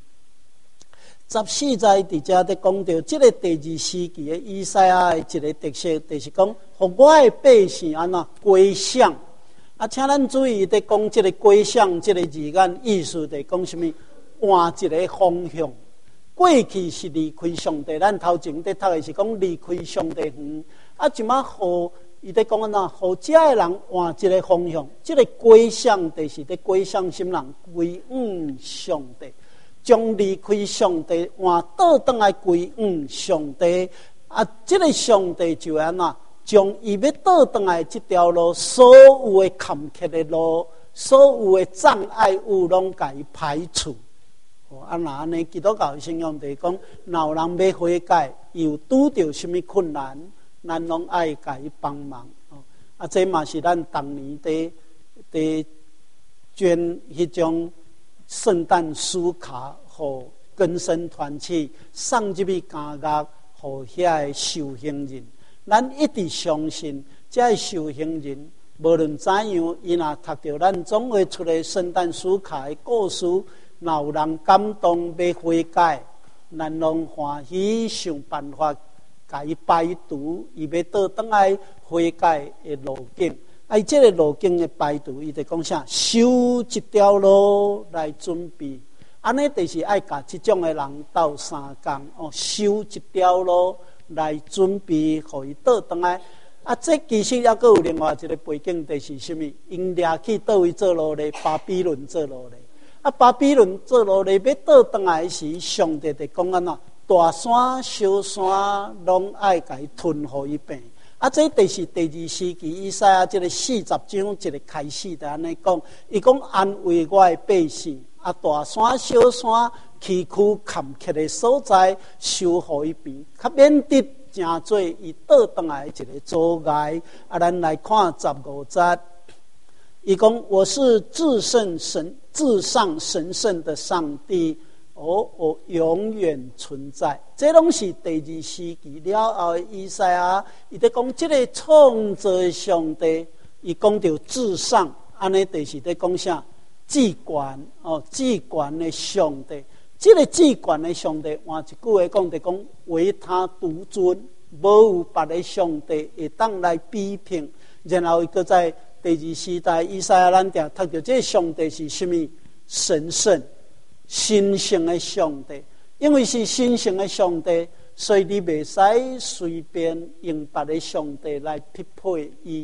伫遮在讲到这个第二时期的以赛亚的一个特色，就是讲，互我的百姓安怎归向。请咱注意在讲这个归向这个字眼意思，就是讲什么？换一个方向。过去是离开上帝，咱头前在读的是讲离开上帝园。即马互伊在讲互遮的人换一个方向，这个归向就是在归向什么人？归向上帝，将离开上帝换倒转来归向上帝。这个上帝就安怎将伊要倒转来这条路，所有的坎坷的路，所有的障碍物，拢甲伊排除。那安尼，基督教的信仰就是讲，若有人要悔改，又拄着什么困难，咱拢爱甲伊帮忙。这嘛是咱当年伫捐迄种圣诞书卡，互根生团契送入去监狱，互遐个受刑人。咱一直相信，这受刑人无论怎样，伊若读到咱总会出来圣诞书卡的故事。若有人感动要悔改，咱拢欢喜想办法，甲伊排除，伊要倒转来悔改的路径。这个路径的排除，伊就讲啥？修一条路来准备。安尼就是爱甲这种的人斗相共，修一条路来准备，互伊倒转来。这其实还佫有另外一个背景，就是什么？因掠去倒位做路咧？巴比伦做路咧？巴比伦做路咧要倒转来时，上帝就讲安怎？大山小山拢爱甲伊吞互伊平。这就是第二时期以赛亚这个40章一个开始的安尼讲，伊讲安慰我的百姓，大山小山崎岖坎坷的所在，收互伊平，较免得成做伊倒转来一个阻碍。咱来看15节。伊讲我是至上神圣的上帝，我永远存在。这拢是第二时期了后的以赛亚，伊在讲这个创造的上帝，伊讲到至上，安尼就是在讲啥？至权至权的上帝。这个至权的上帝，换一句话讲，就讲唯他独尊，无有别的上帝会当来比拼。然后伊搁在第二时代，以赛亚咱定读到这个上帝是什么？神圣、神圣的上帝。因为是神圣的上帝，所以你袂使随便用别的上帝来匹配伊。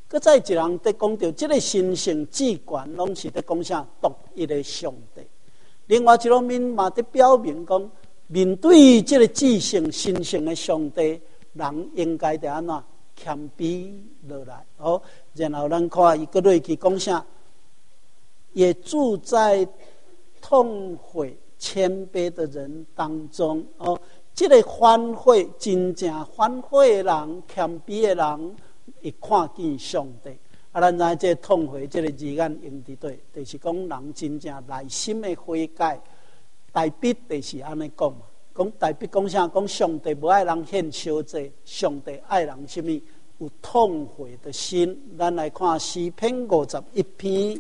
搁再一人在讲到这个神圣至权，拢是在讲啥独一的上帝。另外一方面嘛，在表明讲，面对这个至圣神圣的上帝，人应该得安怎谦卑落来。好，然后咱看伊搁落去讲啥，也住在痛悔谦卑的人当中。哦，这个反悔真正反悔的人、谦卑的人，会看见上帝。咱知这痛悔这个字眼用伫对，就是讲人真正内心的悔改。大笔就是安尼讲嘛，讲大笔讲啥？讲上帝不爱人献小祭，上帝爱人什么？有痛悔的心。咱来看诗篇51篇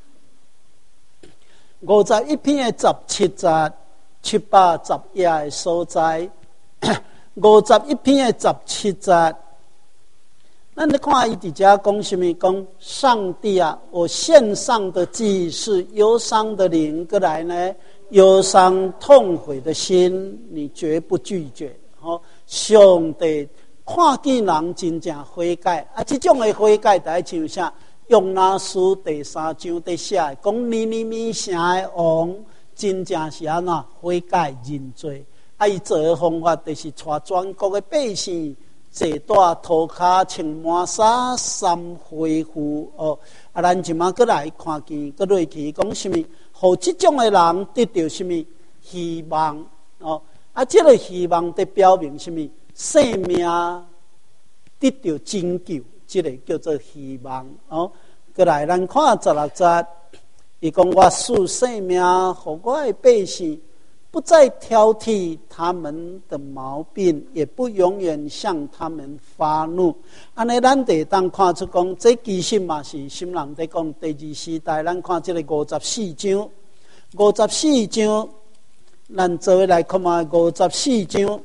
，51篇的17节，711的所在，51篇的17节。咱来看伊伫遮讲什么？讲上帝啊，我献上的祭是忧伤的灵，过来呢，忧伤痛悔的心，你绝不拒绝。哦，上帝看见人真正悔改啊！这种的悔改，就像啥？用那书第3章在写，讲尼尼微城的王真正是安怎悔改认罪。啊，伊做的方法就是带全国的百姓。坐大涂骹穿满纱三恢复哦，啊，咱即马过来看见，过落去讲什么？互这种的人得到什么希望哦？啊，这个希望在表明什么？生命得到拯救，这个叫做希望哦。过来，咱看16节，伊讲我赐生命，互我的百姓。不再挑剔他们的毛病，也不永远向他们发怒。安尼，咱得当看出讲，这其实嘛是心人在讲第二时代。咱看这个54章，54章，咱做来看嘛，54章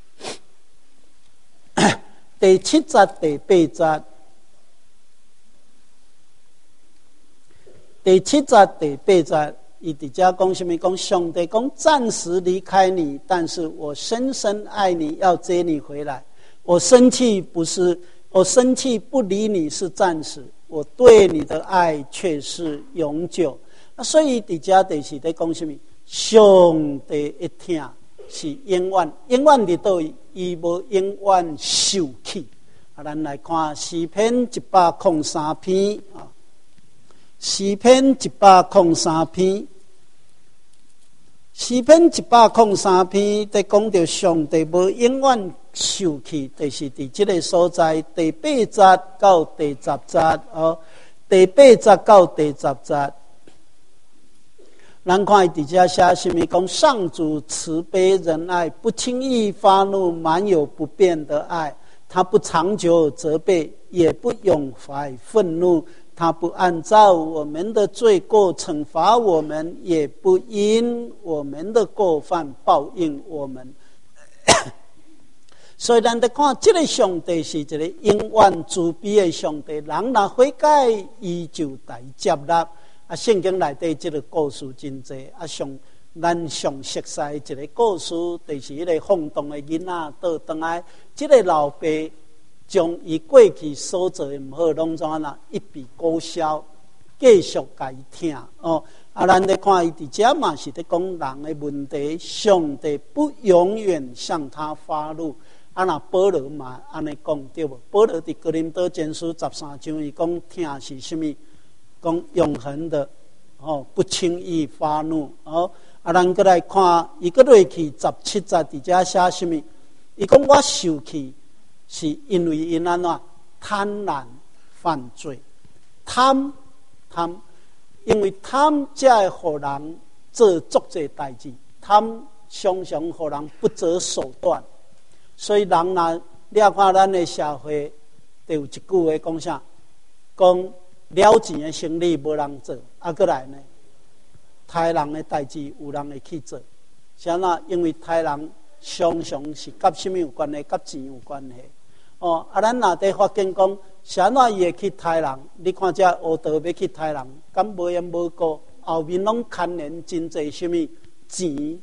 第7节、第8节，第7节、第8节。伊伫遮讲什么？讲上帝讲暂时离开你，但是我深深爱你，要接你回来。我生气不理你是暂时，我对你的爱却是永久。啊，所以伫遮就是在讲什么？上帝一听是永远，永远伫倒伊无永远受气。啊，咱来看诗篇103篇啊。诗篇103篇，诗篇103篇在讲到上帝无永远受气，就是伫这个所在第8节到第10节哦，第8节到第10节，咱看伫遮写什么？讲上主慈悲仁爱，不轻易发怒，满有不变的爱，他不长久责备，也不永怀愤怒。他不按照我们的罪过惩罚我们，也不因我们的过犯报应我们。所以咱在看这个上帝是一个永远慈悲的上帝，人若悔改，伊就来接纳。啊，圣经内底这个故事真多，啊，咱上熟悉一个故事，就是迄个放荡的囡仔倒转来，这个老爸。将伊过去所做的唔好，拢怎啊一笔勾销，继续甲伊听哦。啊，咱咧看伊伫遮嘛是咧讲人的问题，上帝不永远向他发怒。啊，那保罗嘛安尼讲对无？保罗伫哥林多前书13章，伊讲听是什么？讲永恒的哦，不轻易发怒哦。啊，咱过来看伊个落去17节伫遮写什么？伊讲我受气。是因为因安怎贪婪犯罪，贪，因为贪才会互人做足侪代志，贪常常互人不择手段，所以人若你看咱的社会，就有一句话讲啥？讲了钱的生意无人做，啊，过来呢，杀人的代志有人会去做，啥啦？因为杀人常常是甲什么有关系？甲钱有关系。哦，啊，咱若在发现讲，啥哪伊会去杀人？你看这黑道要去杀人，敢无缘无故，后面拢牵连真侪什么钱？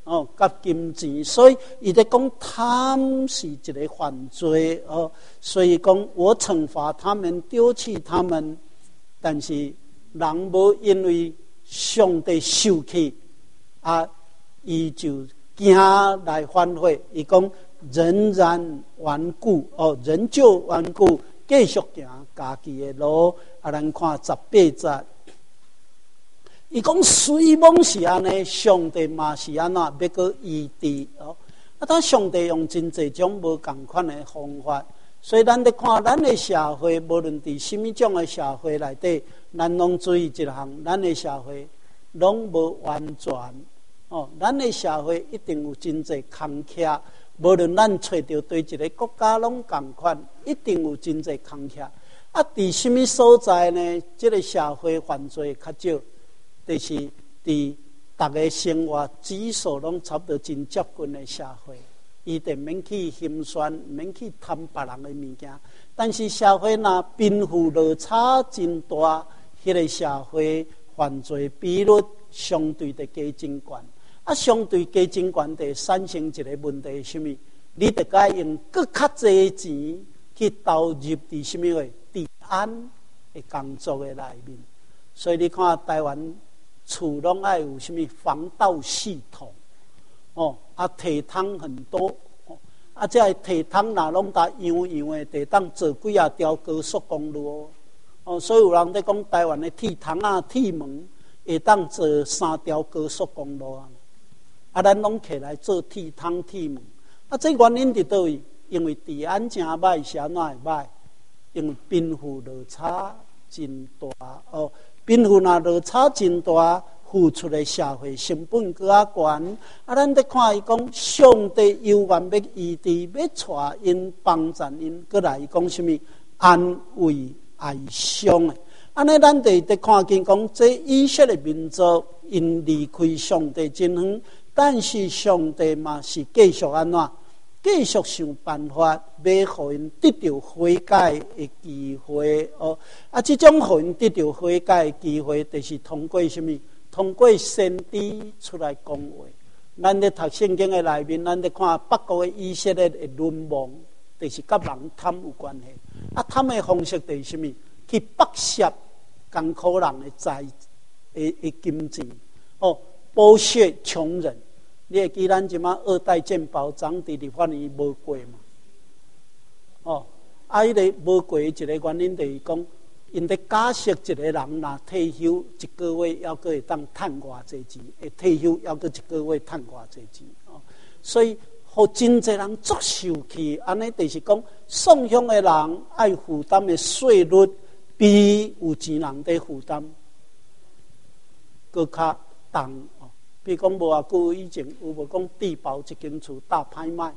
甲金钱，所以伊在讲贪是一个犯罪所以讲我惩罚他们，丢弃他们，但是人无因为上帝受气伊就惊来反悔。伊讲仍然顽固仍旧顽固，继续行家己的路。咱看18节。伊讲虽蒙是安尼，上帝嘛是安怎要搁医治但上帝用真侪种无共款的方法，所以咱咧看咱的社会，无论伫什么种的社会内底，咱拢注意一项，咱的社会拢无完全咱的社会一定有真侪坎坷，无论咱找到对一个国家拢共款，一定有真侪坎坷伫什么所在呢？这个社会犯罪较少。就是伫大家生活指数拢差不多真接近的社会，伊就免去心酸，免去贪别人的物件。但是社会若贫富落差真大，迄个社会犯罪比率相对的加真悬。相对加真悬，就产生一个问题是什么？你得该用更较侪钱去投入伫什么治安的工作的内面。所以你看台湾。厝拢爱有什么防盗系统地汤很多这地汤若拢搭样样的，地当做几啊条高速公路所以有人在讲台湾的铁汤铁门会当做3条高速公路咱拢起来做铁汤铁门这原因伫倒位？因为治安真歹，是安怎会歹？因为贫富落差真大贫富若落差真大，付出的社会成本更加悬咱在看伊讲，上帝犹原要医治，要带因帮助因，过来讲什么安慰哀伤的。安尼咱得看见讲，这以色列民族因离开上帝真远，但是上帝嘛是继续安怎？继续想办法，要互因得到悔改的机会这种互因得到悔改的机会，就是通过什么？通过先知出来讲话。咱咧读圣经的内面，咱咧看北国的以色列的沦亡，就是甲人贪有关系。贪的方式就是什么？去剥削艰苦人的的金钱剥削穷人。你会记咱即马二代健保涨伫立法院无过嘛？迄个无过一个原因就是讲，因咧假设一个人若退休一个月，还阁会当趁偌济钱？会退休还阁一个月趁偌济钱？所以，互真侪人足受气。安尼就是讲，送乡的人爱负担的税率，比有钱人在负担阁较重。比如讲，无偌久以前有无讲地保一间厝大拍卖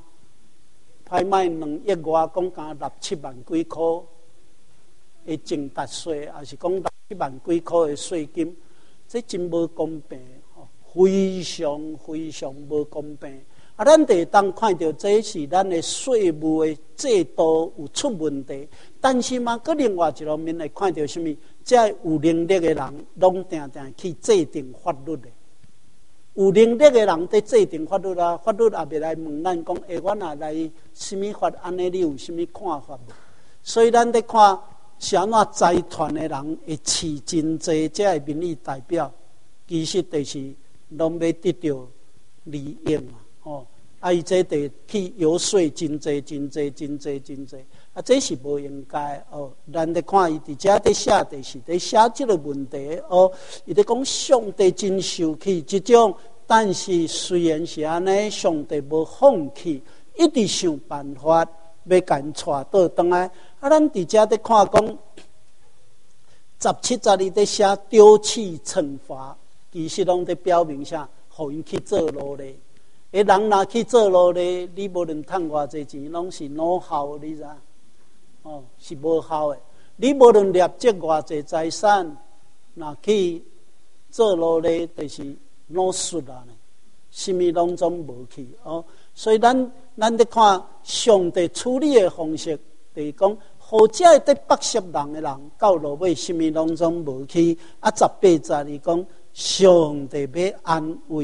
2亿外，讲敢6-7万几箍的净值税，还是讲6-7万几箍的税金，这真无公平，非常非常无公平。咱得当看到这是咱的税务的制度有出问题，但是嘛，搁另外一方面来看到什么？这有能力的人，拢定定去制定法律的。有能力的人在制定法律法律也袂来问咱讲，我若来什么法，安尼你有什么看法无？所以咱在看是安怎财团的人会饲真济这个民意代表，其实就是拢要得到利益嘛，伊这得去游说真济，这是无应该咱在看伊伫遮在写的是在写这个问题伊在讲上帝真受气这种，但是虽然是安尼，上帝无放弃，一直想办法要甲因带倒转来。咱伫遮在看讲17、12在写丢弃惩罚，其实拢在表明啥？互因去做奴隶。人若去做奴隶，你无论趁偌济钱，拢是无效，你知？是无效的。你无论累积偌济财产，若去做奴隶，就是老损啦呢。什么拢总无去所以咱在看上帝处理的方式，就是讲，或者在剥削人的人，到落尾什么拢总无去18节里讲，上帝要安慰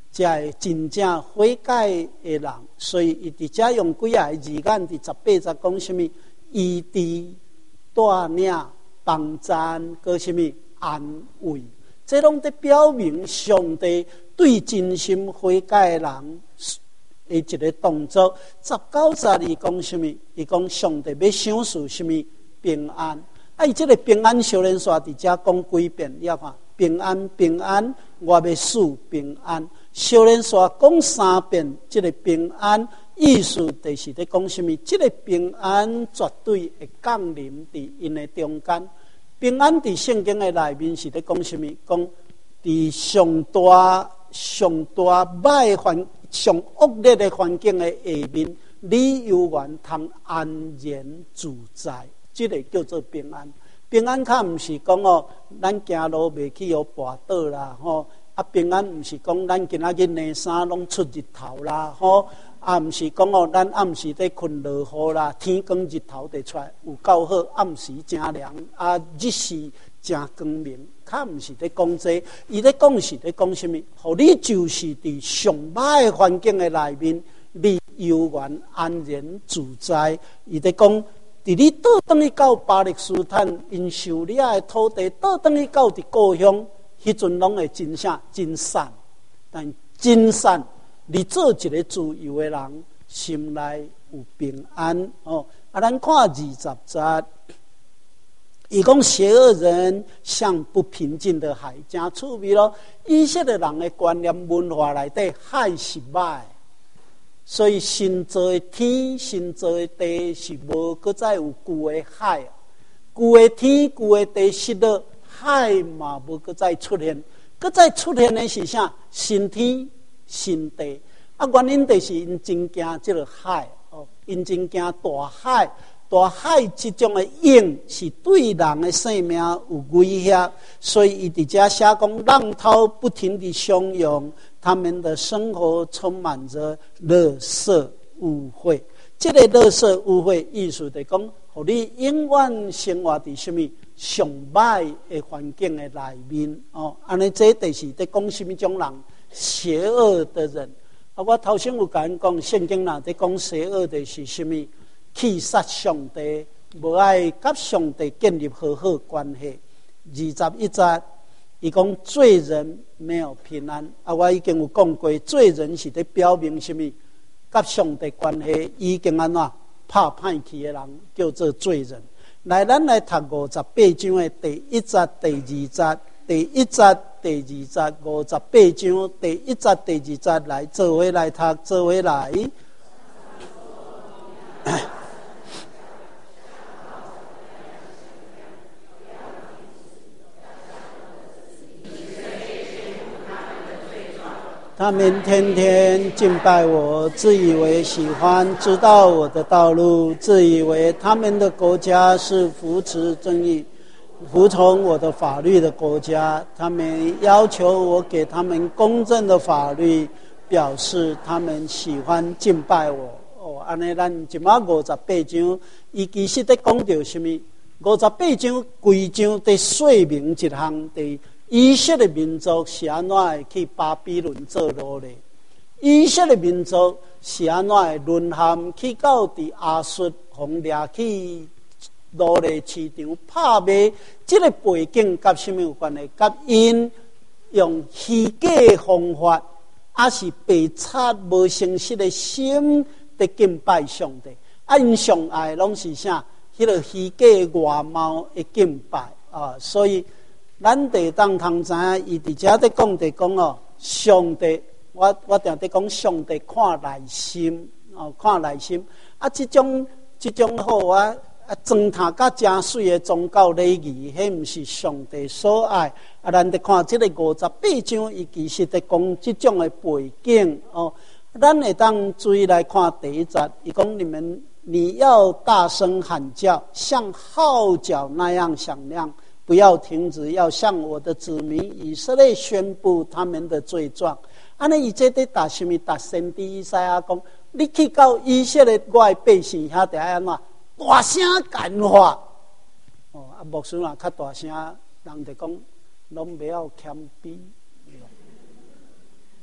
才会真正悔改的人。所以伊伫遮用几啊个字眼伫18节讲什么？医治、带领、帮赞，搁什么安慰？这拢在表明上帝对真心悔改的人的一个动作。19节伊讲什么？伊讲上帝要赏赐什么平安？伊这个平安小人说伫遮讲几遍，你看平安平安，我要赐平安。小人说讲3遍，这个平安意思就是在讲什么？这个平安绝对会降临伫因的中间。平安伫圣经的内面是在讲什么？讲伫上大歹环、上恶劣的环境的下面，你犹原通安然自在。这个叫做平安。平安较毋是讲哦，咱行路袂去有跋倒啦，吼。啊，平安毋是讲咱今仔日内衫拢出日头啦，吼。啊，毋是讲哦，咱暗时在困落雨啦，天光日头就出来有够好，暗时真凉，啊，日时真光明。较毋是在讲这，伊在讲是在讲什么？互你就是伫上歹的环境的内面，你犹原安然自在。伊在讲。伫你倒转去到巴勒斯坦因受掠的土地，倒转去到伫故乡，迄阵拢会真啥真善，但真善，你做一个自由的人，心内有平安哦。啊，咱看20节，伊讲邪恶人像不平静的海，真趣味咯。以色列人的观念文化内底，海是歹。所以新造的天、新造的地是无搁再有旧的海，旧的天、旧的地失落，海嘛无搁再出现。搁再出现的是啥？新天、新地。啊，原因就是因真惊这个海哦，因真惊大海。大海这种的影是对人的生命有威胁，所以伊伫遮写讲浪涛不停地汹涌。他们的生活充满着垃圾污秽，这个垃圾污秽意思就是讲，互你永远生活伫什么上歹的环境的内面哦。安尼这就是在讲什么种人？邪恶的人。啊，我头先有甲恁讲，圣经哪在讲邪恶的是什么？去杀上帝，无爱甲上帝建立好好关系。21节。伊讲罪人没有平安啊！我已经有讲过，罪人是在表明什么？甲上帝关系已经安怎拍歹去的人叫做罪人。来，咱来读58章的第1节、第2节、第1节、第2节，58章第1节、第2节，来做伙来读，做伙来。他们天天敬拜我，自以为喜欢，知道我的道路，自以为他们的国家是扶持正义、服从我的法律的国家。他们要求我给他们公正的法律，表示他们喜欢敬拜我。哦，安尼咱即马58章，伊其实在讲到什么？58章规章在说明一项的。以色列民族是安怎会去巴比伦做奴隶？以色列民族是安怎会沦陷去到伫亚述红掠去奴隶市场拍卖？这个背景甲什么有关系？甲因用虚假的方法，还是白贼无诚实的心在敬拜上帝？啊，因上爱拢是啥？迄个虚假的外貌的敬拜啊，所以。咱得当通知影，伊伫遮在讲的讲哦，上帝，我定在讲上帝看内心哦，看内心啊，这种好啊，装塔甲真水的宗教礼仪，迄毋是上帝所爱啊。咱得看这个58章，伊其实在讲这种的背景哦。咱会当注意来看第1节，伊讲你要大声喊叫，像号角那样响亮。不要停止，要向我的子民以色列宣布他们的罪状。安尼伊这在打什么？打先知以赛亚讲，你去到以色列我的百姓遐底安怎大声干话？哦，啊，牧师若较大声，人就讲拢不要谦卑。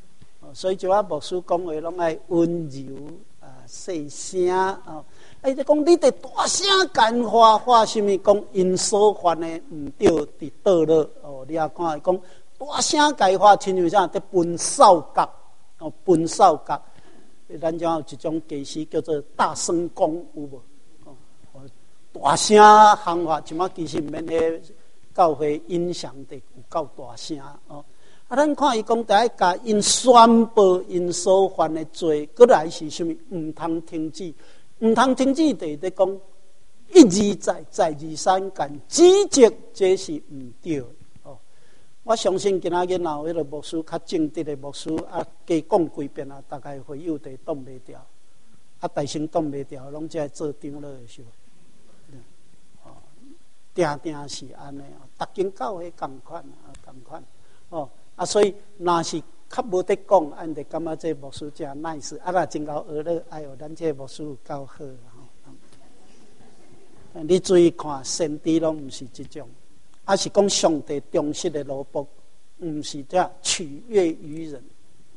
所以就牧师讲话拢爱温柔细声哦。就讲你得大声干话什么？讲因所犯的唔对伫倒落哦，你也看讲大声干话，亲像啥？在分扫角哦，分扫角。咱讲有一种技师叫做大声公，有无？大声喊话，即马其实免迄教会音响得有够大声哦。咱看伊讲，第一甲因宣布因所犯的罪，过来是啥物？唔通停止。唔通停止，就是在讲一而再，再而三干指责，这是唔对哦。我相信今仔日若有迄个牧师较正直的牧师加讲几遍大概会有地挡袂掉，大声挡袂掉，拢才做长老的时候，定定是安尼哦。逐间教会共款共款哦。所以若是较无得讲，俺得感觉这牧师真 nice， 真够学了，哎呦，咱这牧师够好你注意看，先知拢唔是这种，是讲上帝忠实的奴仆，唔是这取悦于人。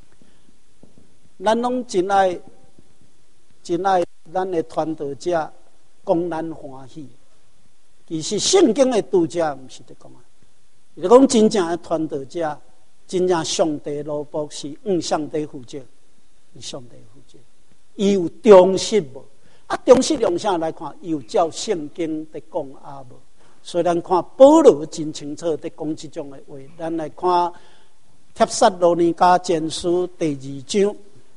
咱拢真爱咱的传道者讲咱欢喜，其实圣经的读者唔是在讲就讲真正的传道者。真正上帝奴仆是上帝负责，上帝负责。伊有忠实无？忠实用啥来看？有照圣经在讲无？所以咱看保罗真清楚在讲这种的话。咱来看帖撒罗尼迦前书第2章，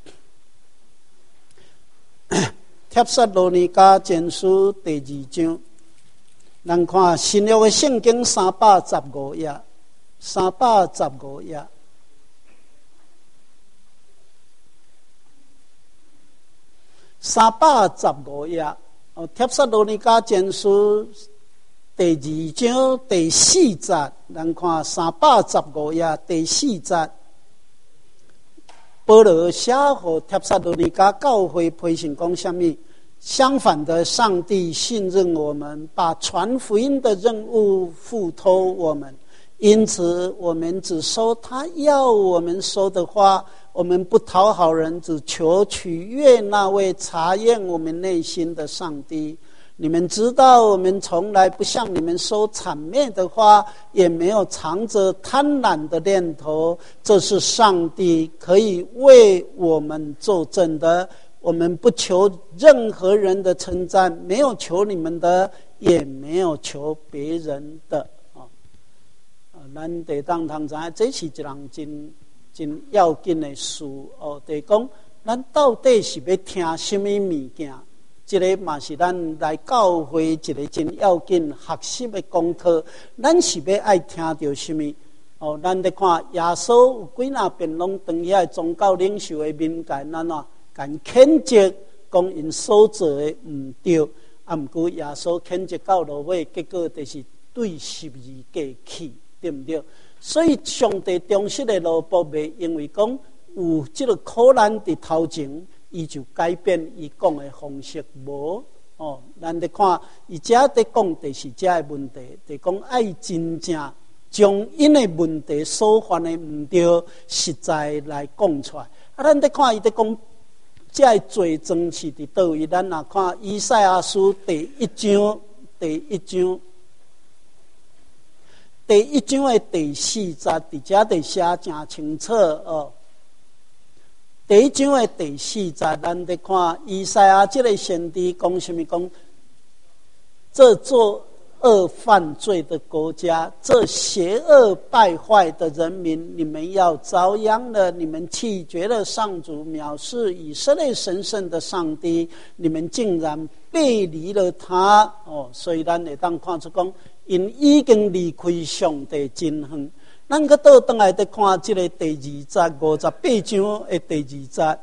帖撒罗尼迦前书第2章，咱看新约的圣经315页。315页，315页。帖撒罗尼迦前书第2章第4节，咱看315页第4节。保罗写给帖撒罗尼迦教会批信讲什么？相反的，上帝信任我们，把传福音的任务付托我们。因此，我们只说他要我们说的话，我们不讨好人，只求取悦那位查验我们内心的上帝。你们知道，我们从来不向你们说谄媚的话，也没有藏着贪婪的念头。这是上帝可以为我们作证的。我们不求任何人的称赞，没有求你们的，也没有求别人的。咱得当知影，这是一人真要紧的事哦。就是讲，咱到底是要听什么物件？这个嘛是咱来教会一个真要紧学习的功课。咱是要爱听到什么？哦，咱得看耶稣有几若遍拢当遐宗教领袖的面前，咱敢谴责，讲因所做的唔对。毋过耶稣谴责到落尾，结果就是对12架起。对不对？所以上帝忠实的奴仆，袂因为讲有这个苦难伫头前，伊就改变伊讲的方式。无哦，咱得看伊遮在讲的是遮的问题，就讲爱真正将因的问题所犯的唔对，实在来讲出来。咱得看伊在讲遮的罪状是伫倒位。咱若看以赛亚书第1章，第1章的第4節，伫遮就寫真清楚哦。第1章的第4節，咱得看以賽亞這個先知講什麼？講這作惡犯罪的國家，這邪惡敗壞的人民，你們要遭殃了。你們棄絕了上主，藐視以色列神聖的上帝，你們竟然背離了他。哦，所以咱會當看出講。因已經離開上帝真遠，咱個倒轉來再看這個第2節58章的第2節，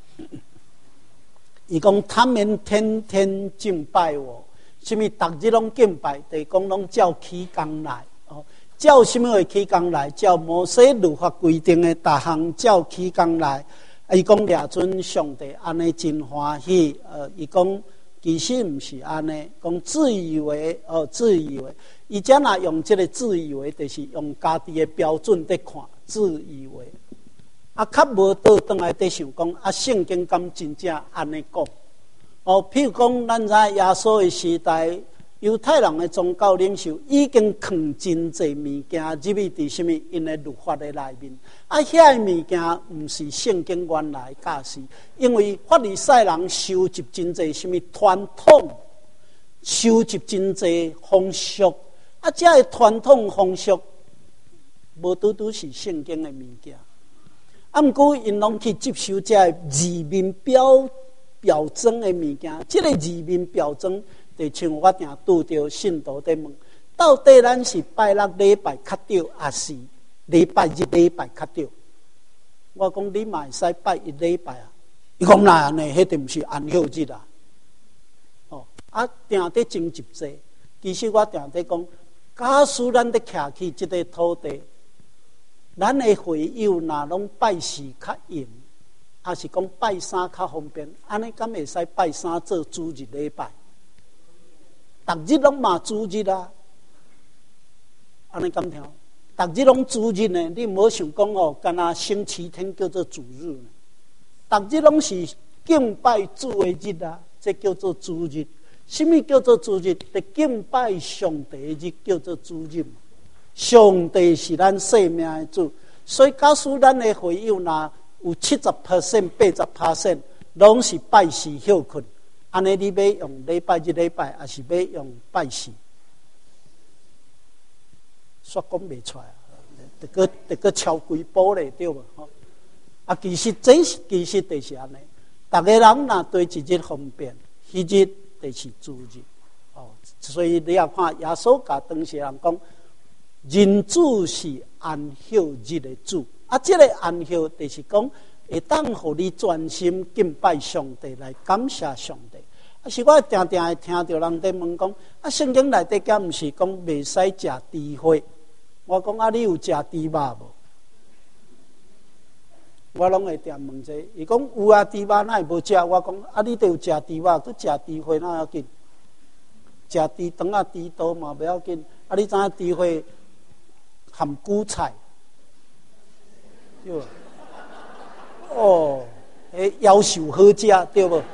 伊講他們天天敬拜我，什麼逐日攏敬拜，就是講攏照起工來，照什麼會起工來？照摩西律法規定的逐項照起工來。伊講掠準上帝，安尼真歡喜。伊講。其实不是安尼，讲自以为自以为，伊遮若用这个自以为，就是用家己的标准在看，自以为。 较无倒转来在想讲，圣经敢真正安尼讲？譬如讲，咱知耶稣的时代，犹太人的宗教领袖已经藏真济物件入去伫什么因的律法的内面。遐物件毋是圣经原来教示，因为法利赛人收集真济什么传统，收集真济风俗，这个传统风俗无拄拄是圣经的物件。毋过因拢去接受这个字面表征的物件，这个字面表征。就像我定拄着信徒在问，到底咱是拜六礼拜较对，还是礼拜日礼拜较对？我讲你嘛会使拜一礼拜啊。伊讲哪样呢？迄定毋是安息日啊。定在争执者。其实我定在讲，假使咱伫徛起即个土地，咱的会友若拢拜四较严，还是讲拜三较方便？安尼敢会使拜三做主日礼拜？逐日拢嘛主日啊，安尼敢听？逐日拢主日呢？你唔好想讲干那星期天叫做主日呢？逐日拢是敬拜主的日啊，这叫做主日。什么叫做主日？得敬拜上帝的日叫做主日。上帝是咱生命的主，所以假使咱的会友若有70%、80%拢是拜四休困。安尼你要用礼拜日礼拜，还是要用拜四？说讲袂出来，得个超规波咧，对无？其实就是安尼。逐个人若对一日方便，迄日就是主日。所以你也看耶稣甲当时人讲，人子是安息日的主。这个安息就是讲，会当互你专心敬拜上帝，来感谢上帝。是我定定会听到人在问讲，圣经内底敢毋是讲袂使食猪血？我讲你有食猪肉无？我拢会定问这，伊讲有啊，猪肉哪会无食？我讲你都有食猪肉，佮食猪血哪要紧？食猪肠啊、猪肚嘛不要紧。你知影猪血含韭菜？对吧？夭寿好食，对无？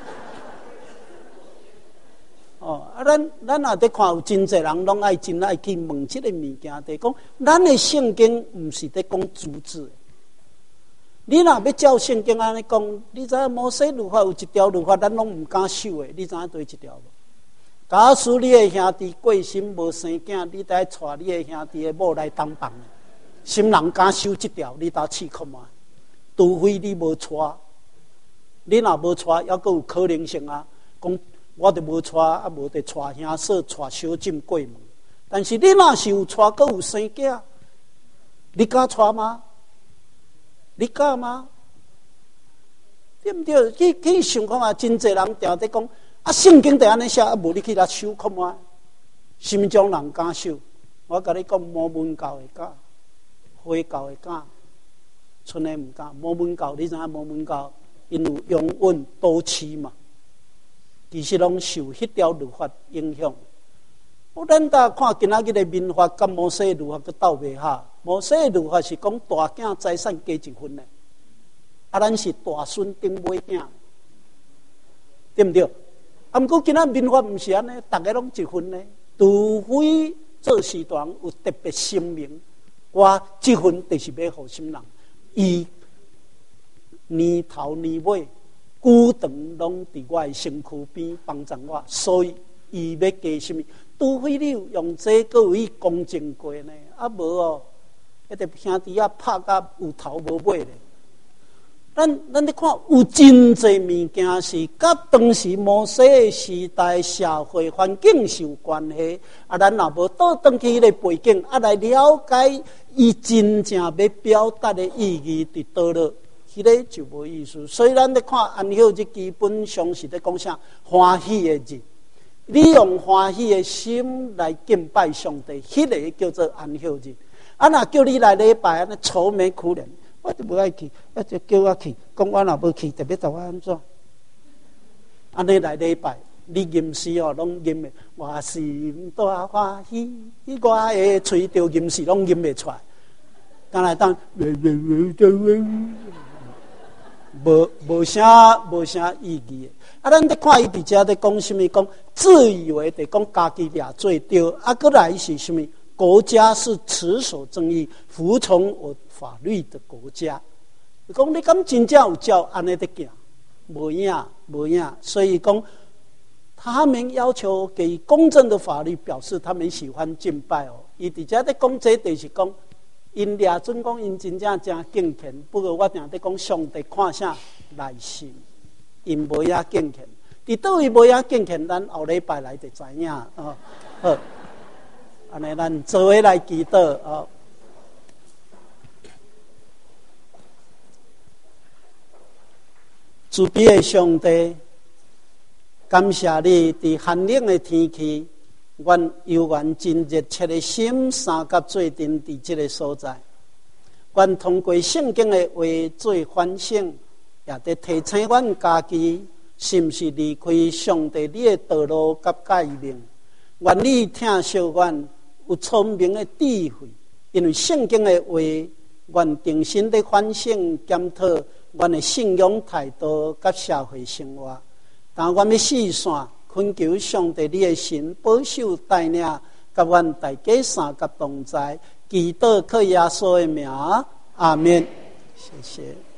咱也在看有真侪人拢真爱去问这个物件，就是讲咱的圣经毋是在讲主旨。你若要照圣经安尼讲，你知影摩西律法有一条律法，咱拢毋敢守的，你知影对一条无？假使你的兄弟过身无生囝，你得带你的兄弟的某来当房，心人敢守这条，你当试看嘛？除非你无带，你若无带，还佫有可能性啊，讲。我就无带，无得带兄嫂、带小舅过门。但是你若是有带，佫有生囝，你敢带吗？你敢吗？对不对？去想看啊，真侪人定在讲圣经就安尼写，无你去来守看嘛？什么种人敢守？我甲你讲，摩门教会敢，回教会敢，剩的唔敢。摩门教，你知影摩门教因有永稳多期嘛？其实拢受迄条律法影响。咱大看今仔日的民法，甲摩西律法佮斗袂合。摩西律法是讲大囝财产加一分的，咱是大孙顶尾囝，对不对？毋过今仔民法毋是安尼，大家拢一分的，除非做事团有特别声明，我这份就是要互什么人，伊年头年尾。久长拢伫我的身躯边帮助我，所以伊要加什么？除非你有用这个为公证过呢？无一个兄弟拍甲有头无尾咧。咱咧看有真济物件是甲当时摩西的时代社会环境是有关系。咱若无倒转去迄个背景，来了解伊真正要表达的意义伫倒落。迄个就无意思，所以咱咧看安息日基本上是咧讲啥欢喜的日，你用欢喜的心来敬拜上帝，迄个叫做安息日。若叫你来礼拜，安尼愁眉苦脸，我就无爱去，就叫我去，讲我若无去，特别我安怎？安尼来礼拜，你吟诗拢吟的，我心大欢喜，我的嘴着吟诗拢吟袂出来，敢来当。 无啥意义的。啊，咱咧看伊伫遮咧讲什么？讲自以为得讲家己掠最对，啊，过来是什么？国家是持守正义、服从我法律的国家。讲你敢真正有照安尼的行？无影。所以讲，他们要求给公正的法律，表示他们喜欢敬拜哦。伊伫遮咧讲这，就是讲因掠准讲因真正真敬虔。不过我定咧讲，上帝看啥内心，因无影敬虔。伫倒位无影敬虔，咱后礼拜来就知影哦。好，安尼咱做伙来祈祷哦。慈悲的上帝，感谢你伫寒冷的天气，阮犹原真热切的心三甲做阵伫这个所在。阮通过圣经的话做反省，也得提醒阮家己，是毋是离开上帝你的道路甲诫命？愿你听惜阮有聪明的智慧，因为圣经的话，阮定心的反省检讨。阮的信仰态度甲社会生活，但阮要四线恳求上帝你的神保守带领，甲阮大家三甲同在，祈祷靠耶稣的名，阿们。谢谢。